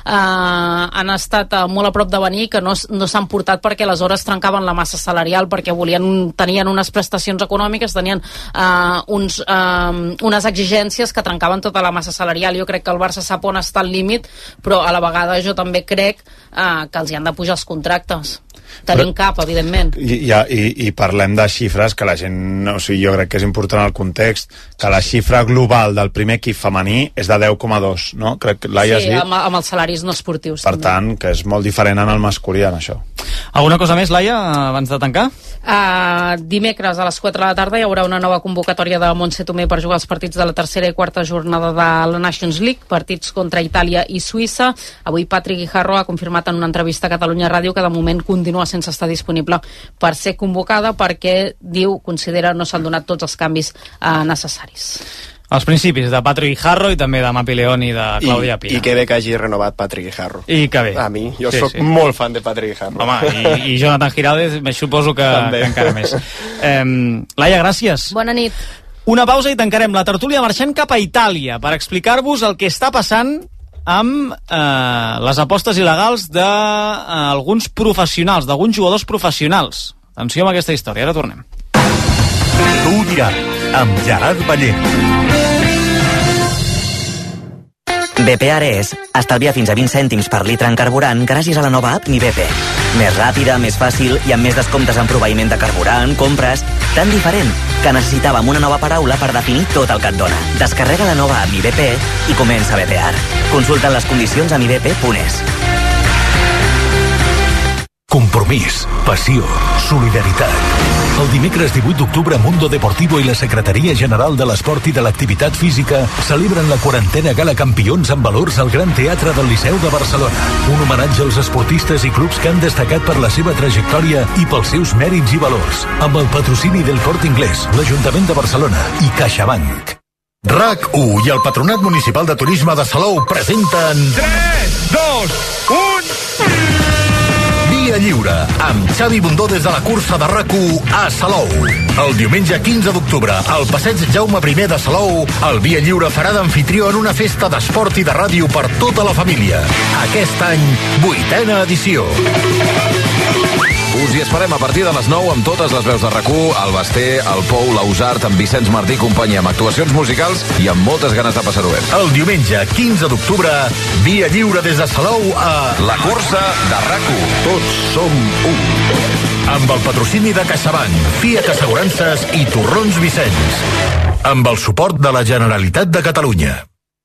estat molt a prop de venir, que no s'han portat perquè aleshores trencaven la massa salarial, perquè tenien unes prestacions econòmiques, tenien unes exigències que trencaven tota la massa salarial. Jo crec que el Barça sap on està el límit, però a la vegada jo també crec que els hi han de pujar els contractes. Tenim cap, evidentment. I parlem de xifres que la gent, o sigui, jo crec que és important el context, que la xifra global del primer equip femení és de 10,2, no? Crec que l'Aia has dit. Amb els salaris no esportius. Per tant, que és molt diferent en el masculí en això. Alguna cosa més, Laia, abans de tancar? Dimecres a les 4 de la tarda hi haurà una nova convocatòria de Montse Tomé per jugar els partits de la tercera i quarta jornada de la Nations League, partits contra Itàlia i Suïssa. Avui Patrick Guijarro ha confirmat en una entrevista a Catalunya Ràdio que de moment continua sense estar disponible per ser convocada perquè, considera no s'han donat tots els canvis necessaris. Els principis de Patrick Guijarro i també de Mapi León i de Clàudia Pina. I que bé que hagi renovat Patrick Guijarro. I que bé. A mi, jo soc molt fan de Patrick Guijarro. Home, i Jonathan Giraldez, suposo que encara més. Laia, gràcies. Bona nit. Una pausa i tancarem la tertúlia marxant cap a Itàlia per explicar-vos el que està passant amb les apostes il·legals d'alguns professionals, d'alguns jugadors professionals. Atenció amb aquesta història, ara tornem. Tu diràs, amb Gerard Ballé. BP Ares estalvia fins a 20 cèntims per litre en carburant gràcies a la nova app Mi BP. Més ràpida, més fàcil i amb més descomptes en proveïment de carburant, compres... Tan diferent que necessitàvem una nova paraula per definir tot el que et dona. Descarrega la nova app Mi BP i comença a BPar. Consulta les condicions a mibp.es. Compromís, passió, solidaritat. El dimecres 18 d'octubre, Mundo Deportivo i la Secretaria General de l'Esport i de l'Activitat Física celebren la 40a Gala Campions amb valors al Gran Teatre del Liceu de Barcelona. Un homenatge als esportistes i clubs que han destacat per la seva trajectòria i pels seus mèrits i valors. Amb el patrocini del Corte Inglés, l'Ajuntament de Barcelona i CaixaBank. RAC1 i el Patronat Municipal de Turisme de Salou presenten... 3, 2, 1... Via Lliure, amb Xavi Bundó des de la cursa de RAC1 a Salou. El diumenge 15 d'octubre, al passeig Jaume I de Salou, el Via Lliure farà d'amfitrió en una festa d'esport i de ràdio per tota la família. Aquest any, 8a edició. Us hi esperem a partir de les 9 amb totes les veus de RAC1, el Basté, el Pou, l'Ausart, amb Vicenç Martí i companyia, amb actuacions musicals i amb moltes ganes de passar-ho bé. El diumenge 15 d'octubre, Via Lliure des de Salou a... La cursa de RAC1. Tots som un. Amb el patrocini de CaixaBank, Fiat Assegurances i Torrons Vicenç. Amb el suport de la Generalitat de Catalunya.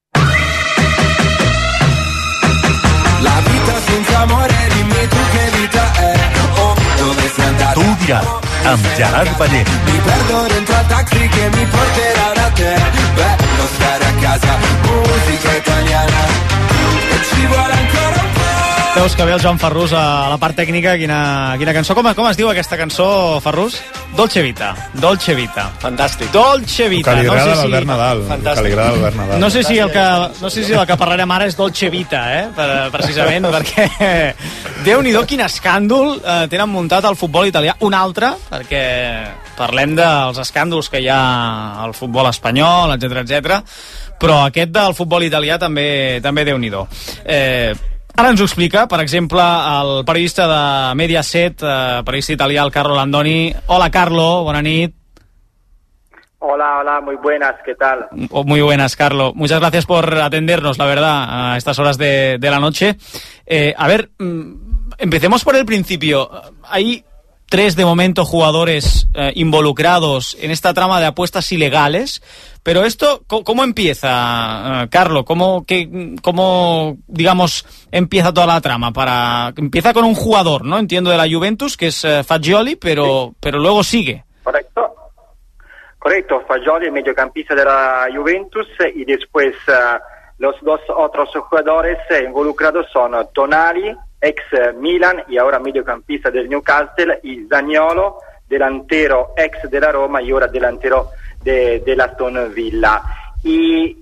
La vita senza amore, dimmi tu che vita è. Tu diràs, amb Gerard Ballé. Mi perdo dentro al taxi che mi porterà da te. Bello stare a casa, musica italiana. E ci vuole ancora un po'. Veus que ve el Joan Ferrús a la part tècnica. Quina cançó? Com es diu aquesta cançó, Ferrús? Dolce Vita. Dolce Vita. Fantàstic. Dolce Vita. Que li agrada l'Albert Nadal. Que li agrada l'Albert Nadal. No sé si el que parlarem ara és Dolce Vita, precisament, perquè Déu-n'hi-do quin escàndol tenen muntat al futbol italià. Un altre, perquè parlem dels escàndols que hi ha al futbol espanyol, etc. Però aquest del futbol italià també Déu-n'hi-do. Ara ens ho explica, per exemple, el periodista de Mediaset, periodista italià, el Carlo Landoni. Hola, Carlo, bona nit. Hola, muy buenas, ¿qué tal? Muy buenas, Carlo. Muchas gracias por atendernos, la verdad, a estas horas de la noche. A ver, empecemos por el principio. Hay 3 de momento jugadores involucrados en esta trama de apuestas ilegales, pero esto, ¿cómo empieza, Carlo? ¿Cómo, digamos, empieza toda la trama? Empieza con un jugador, ¿no? Entiendo, de la Juventus, que es Fagioli, pero luego sigue. Correcto, Fagioli, el mediocampista de la Juventus, y después los 2 otros jugadores involucrados son Tonali, ex Milan y ahora mediocampista del Newcastle, y Zaniolo, delantero ex de la Roma y ahora delantero de la Aston Villa. Y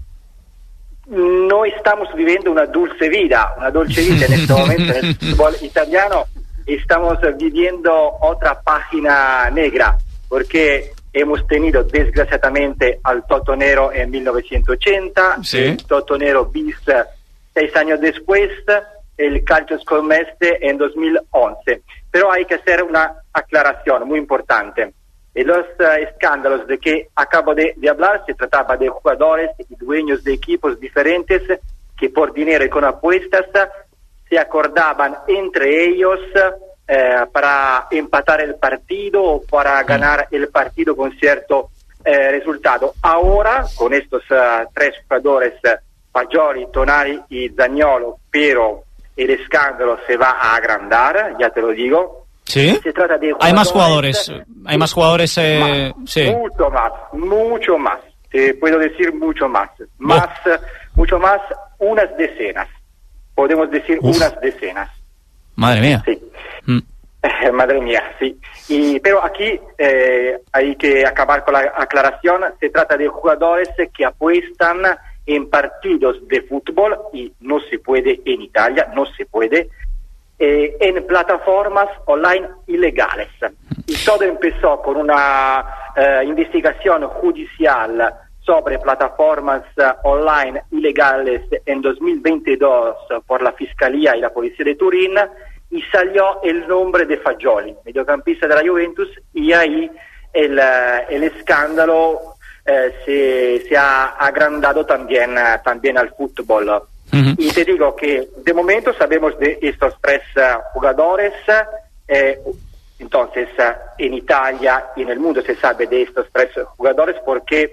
no estamos viviendo una dulce vida en este momento en el fútbol italiano. Estamos viviendo otra página negra, porque hemos tenido desgraciadamente al Totonero en 1980, sí. El Totonero bis 6 años después, el Calcio Scommesse en 2011. Pero hay que hacer una aclaración muy importante. En los escándalos de que acabo de hablar se trataba de jugadores y dueños de equipos diferentes que por dinero y con apuestas se acordaban entre ellos para empatar el partido o para ganar el partido con cierto resultado. Ahora, con estos 3 jugadores, Fagioli, Tonali y Zaniolo, pero el escándalo se va a agrandar, ya te lo digo. ¿Sí? Se trata de hay más jugadores. Hay más jugadores. Sí. Mucho más. Te puedo decir mucho más. Mucho más, unas decenas. Podemos decir unas decenas. Madre mía. Sí. Madre mía, sí. Pero aquí hay que acabar con la aclaración. Se trata de jugadores que apuestan en partidos de fútbol y no se puede en Italia, no se puede, en plataformas online ilegales. Y todo empezó con una investigación judicial sobre plataformas online ilegales en 2022 por la Fiscalía y la Policía de Turín, y salió el nombre de Fagioli, mediocampista de la Juventus, y ahí el escándalo se ha agrandado también al fútbol. Uh-huh. Y te digo que de momento sabemos de estos 3 jugadores, entonces en Italia y en el mundo se sabe de estos 3 jugadores porque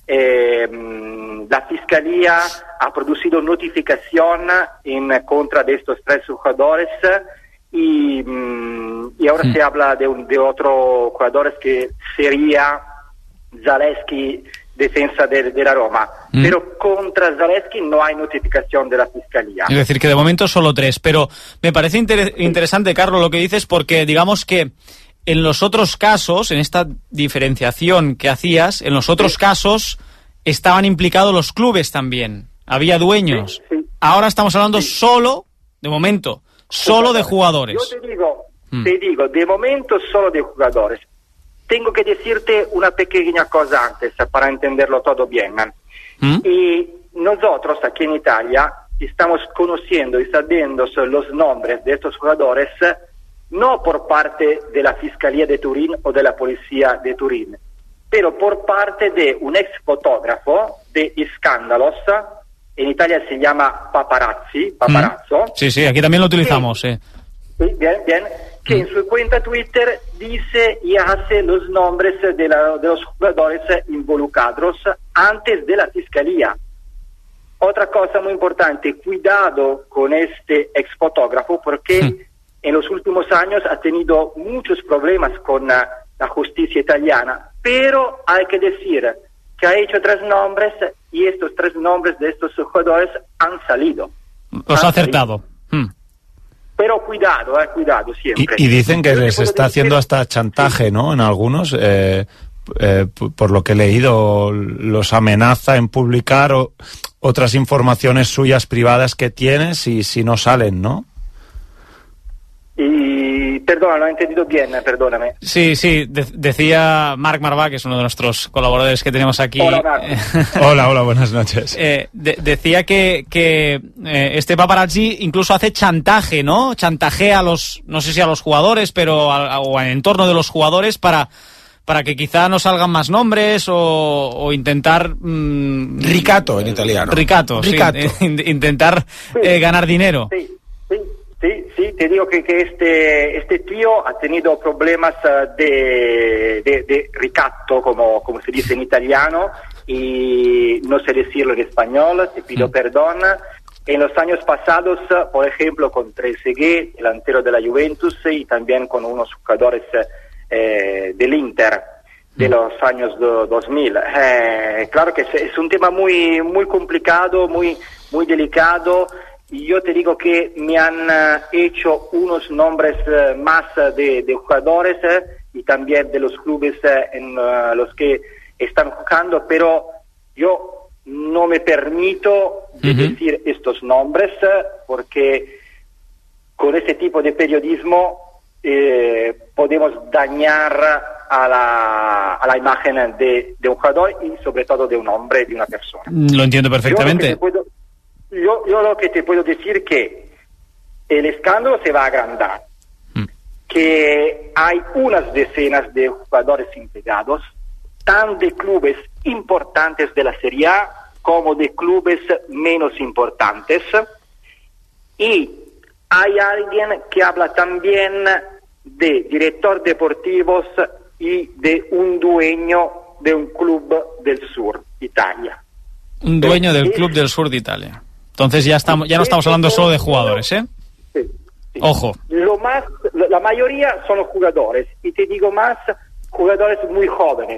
la Fiscalía ha producido notificación en contra de estos 3 jugadores y ahora se habla de otro jugador que sería Zalewski, defensa de la Roma. Pero contra Zalewski no hay notificación de la Fiscalía. Es decir, que de momento solo 3. Pero me parece interesante, Carlos, lo que dices, porque digamos que en los otros casos, en esta diferenciación que hacías, en los otros casos estaban implicados los clubes también. Había dueños. Sí. Ahora estamos hablando solo, de momento, solo de jugadores. Yo te digo, de momento solo de jugadores. Tengo que decirte una pequeña cosa antes para entenderlo todo bien. Y nosotros aquí en Italia estamos conociendo y sabiendo los nombres de estos jugadores no por parte de la Fiscalía de Turín o de la Policía de Turín, pero por parte de un ex fotógrafo de escándalos. En Italia se llama paparazzo. Sí, aquí también lo utilizamos. Sí, bien, que en su cuenta Twitter dice y hace los nombres de los jugadores involucrados antes de la Fiscalía. Otra cosa muy importante, cuidado con este ex fotógrafo porque en los últimos años ha tenido muchos problemas con la justicia italiana, pero hay que decir que ha hecho 3 nombres y estos 3 nombres de estos jugadores han salido. Los ha acertado. Pero cuidado siempre. Y dicen que les está haciendo hasta chantaje, ¿no? En algunos, por lo que he leído, los amenaza en publicar otras informaciones suyas privadas que tiene si no salen, ¿no? Y perdona, no he entendido bien, perdóname. Sí, decía Marc Marvà, que es uno de nuestros colaboradores que tenemos aquí. Hola, Marc. Hola, buenas noches. Decía que este paparazzi incluso hace chantaje, ¿no? Chantajea no sé si a los jugadores, pero o al entorno de los jugadores para que quizá no salgan más nombres o intentar... Ricatto en italiano. Ricatto. Sí, intentar ganar dinero. Sí, te digo que este tío ha tenido problemas de ricatto, como se dice en italiano, y no sé decirlo en español, te pido perdón. En los años pasados, por ejemplo, con Trezeguet, delantero de la Juventus, y también con unos jugadores del Inter de los años 2000. Claro que es un tema muy, muy complicado, muy, muy delicado. Y yo te digo que me han hecho unos nombres más de jugadores y también de los clubes en los que están jugando, pero yo no me permito decir estos nombres porque con ese tipo de periodismo podemos dañar a la imagen de un jugador y sobre todo de un hombre, de una persona. Lo entiendo perfectamente. Yo lo que te puedo decir que el escándalo se va a agrandar, que hay unas decenas de jugadores implicados, tanto de clubes importantes de la Serie A como de clubes menos importantes, y hay alguien que habla también de director deportivos y de un dueño de un club del sur de Italia. Un dueño del club del sur de Italia. Entonces ya no estamos hablando solo de jugadores, ¿eh? Sí. Ojo. La mayoría son jugadores, y te digo más, jugadores muy jóvenes.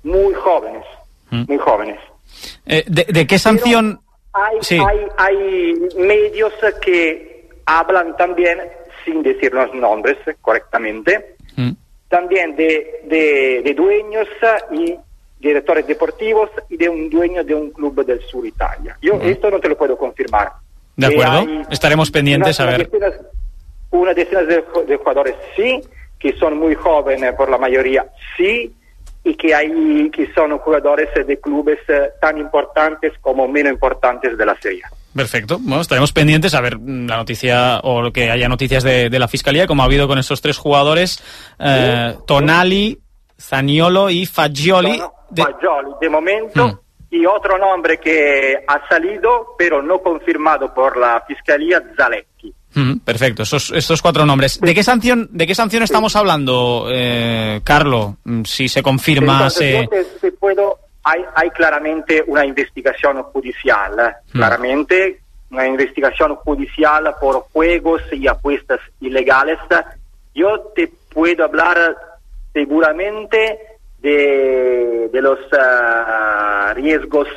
¿De qué sanción? Hay medios que hablan también, sin decir los nombres correctamente, también de dueños y directores deportivos y de un dueño de un club del sur Italia. Yo esto no te lo puedo confirmar. De acuerdo, estaremos pendientes a ver. Una decena de jugadores sí, que son muy jóvenes por la mayoría sí, y que son jugadores de clubes tan importantes como menos importantes de la Serie A. Perfecto, bueno, estaremos pendientes a ver la noticia o lo que haya noticias de la Fiscalía, como ha habido con estos tres jugadores, Tonali, Zaniolo y Fagioli. Fagioli, de momento, y otro nombre que ha salido, pero no confirmado por la Fiscalía, Zalecki. Perfecto, estos cuatro nombres. ¿De qué sanción estamos hablando, Carlo? Si se confirma... Hay claramente una investigación judicial, claramente una investigación judicial por juegos y apuestas ilegales. Yo te puedo hablar seguramente de los riesgos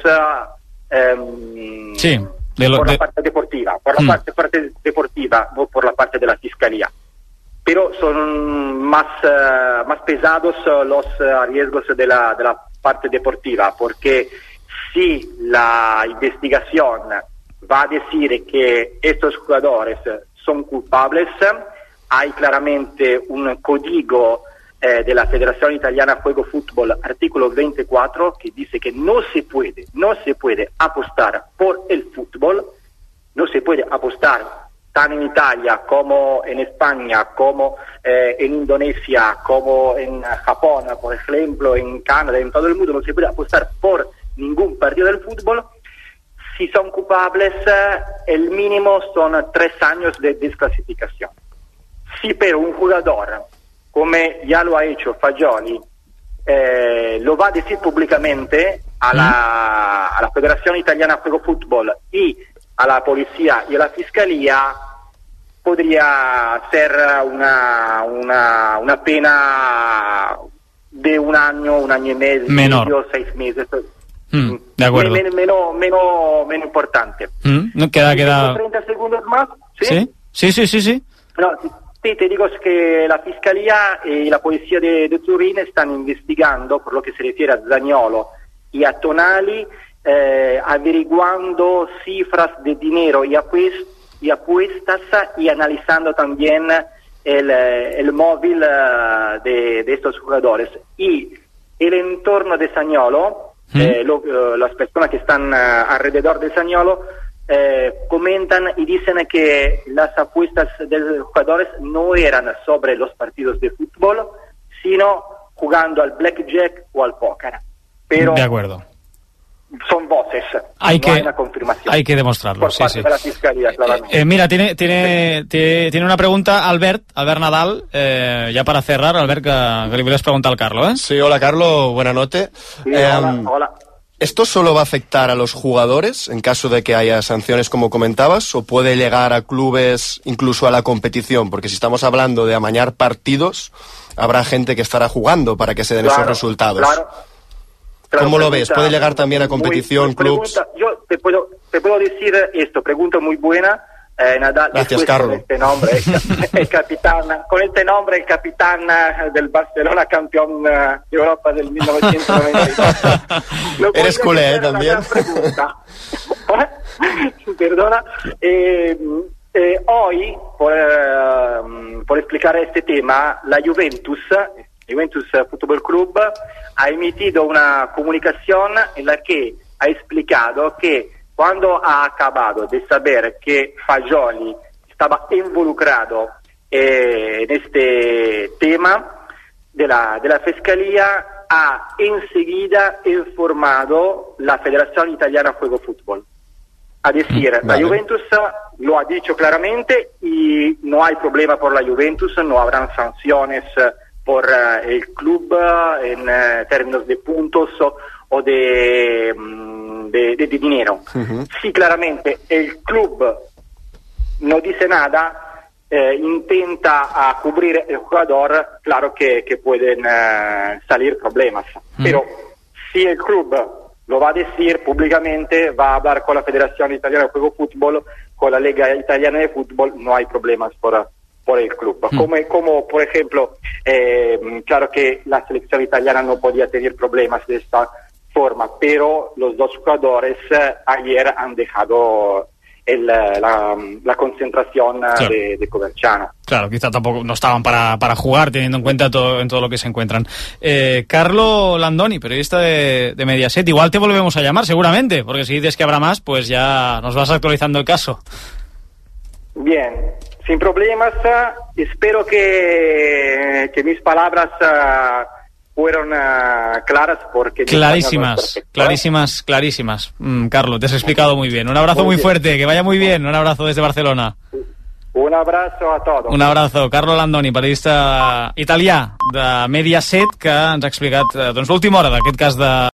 la parte deportiva, por la parte deportiva, no por la parte de la Fiscalía. Pero son más pesados los riesgos de la parte deportiva, porque si la investigación va a decir que estos jugadores son culpables, hay claramente un código de la Federación Italiana Juego Fútbol, artículo 24, que dice que no se puede apostar por el fútbol, no se puede apostar tan en Italia como en España, como en Indonesia, como en Japón, por ejemplo, en Canadá, en todo el mundo, no se puede apostar por ningún partido del fútbol. Si son culpables, el mínimo son 3 años de desclasificación. Si pero un jugador, como ya lo ha hecho Fagioli, lo va a decir públicamente a la Federación Italiana Juego Fútbol y a la policía y a la fiscalía, podría ser una pena de un año y medio, menor. 6 meses. De acuerdo. Menos importante. No queda. 30 segundos más. ¿Sí? Sí. No, sí, te digo que la fiscalía y la policía de Turín están investigando, por lo que se refiere a Zaniolo y a Tonali, averiguando cifras de dinero y apuestas y analizando también el móvil de estos jugadores. Y el entorno de Zaniolo, las personas que están alrededor de Zaniolo, comentan y dicen que las apuestas de los jugadores no eran sobre los partidos de fútbol, sino jugando al blackjack o al póker. Pero de acuerdo. Son voces, hay una confirmación. Hay que demostrarlo, por parte de la Fiscalía, claramente. Mira, tiene una pregunta Albert Nadal, ya para cerrar, Albert, que le quieres preguntar al Carlo, ¿eh? Sí, hola Carlo, buena noche. Sí, hola. ¿Esto solo va a afectar a los jugadores en caso de que haya sanciones como comentabas, o puede llegar a clubes, incluso a la competición? Porque si estamos hablando de amañar partidos, habrá gente que estará jugando para que se den esos resultados. Claro, ¿Cómo lo ves? ¿Puede llegar también a competición, clubs? Yo te puedo decir esto, pregunta muy buena. Nadal, gracias, Carlos. Con este nombre, el capitán del Barcelona, campeón de Europa del 1992. Eres culé, también. Perdona. Hoy, por explicar este tema, la Juventus Football Club ha emitido una comunicación en la que ha explicado que cuando ha acabado de saber que Fagioli estaba involucrado en este tema de la Fiscalía, ha enseguida informado la Federación Italiana Juego Fútbol. A decir, la Juventus lo ha dicho claramente y no hay problema por la Juventus, no habrán sanciones por el club en términos de puntos o de dinero. Si claramente el club no dice nada, intenta a cubrir el jugador, claro que pueden salir problemas. Pero si el club lo va a decir públicamente, va a hablar con la Federación Italiana de Juego Fútbol, con la Liga Italiana de Fútbol, no hay problemas por el club. Como por ejemplo, claro que la selección italiana no podía tener problemas de esta forma, pero los dos jugadores ayer han dejado la concentración de Coverciano. Claro, quizá tampoco no estaban para jugar, teniendo en cuenta todo lo que se encuentran. Carlo Landoni, periodista de Mediaset, igual te volvemos a llamar seguramente, porque si dices que habrá más, pues ya nos vas actualizando el caso. Bien, sin problemas. Espero que mis palabras fueron claras, porque clarísimas. Carlo, te has explicado muy bien. Un abrazo muy fuerte, que vaya muy bien. Un abrazo desde Barcelona. Un abrazo a todos. Un abrazo. Carlo Landoni, periodista italià de Mediaset, que ens ha explicat l'última hora d'aquest cas de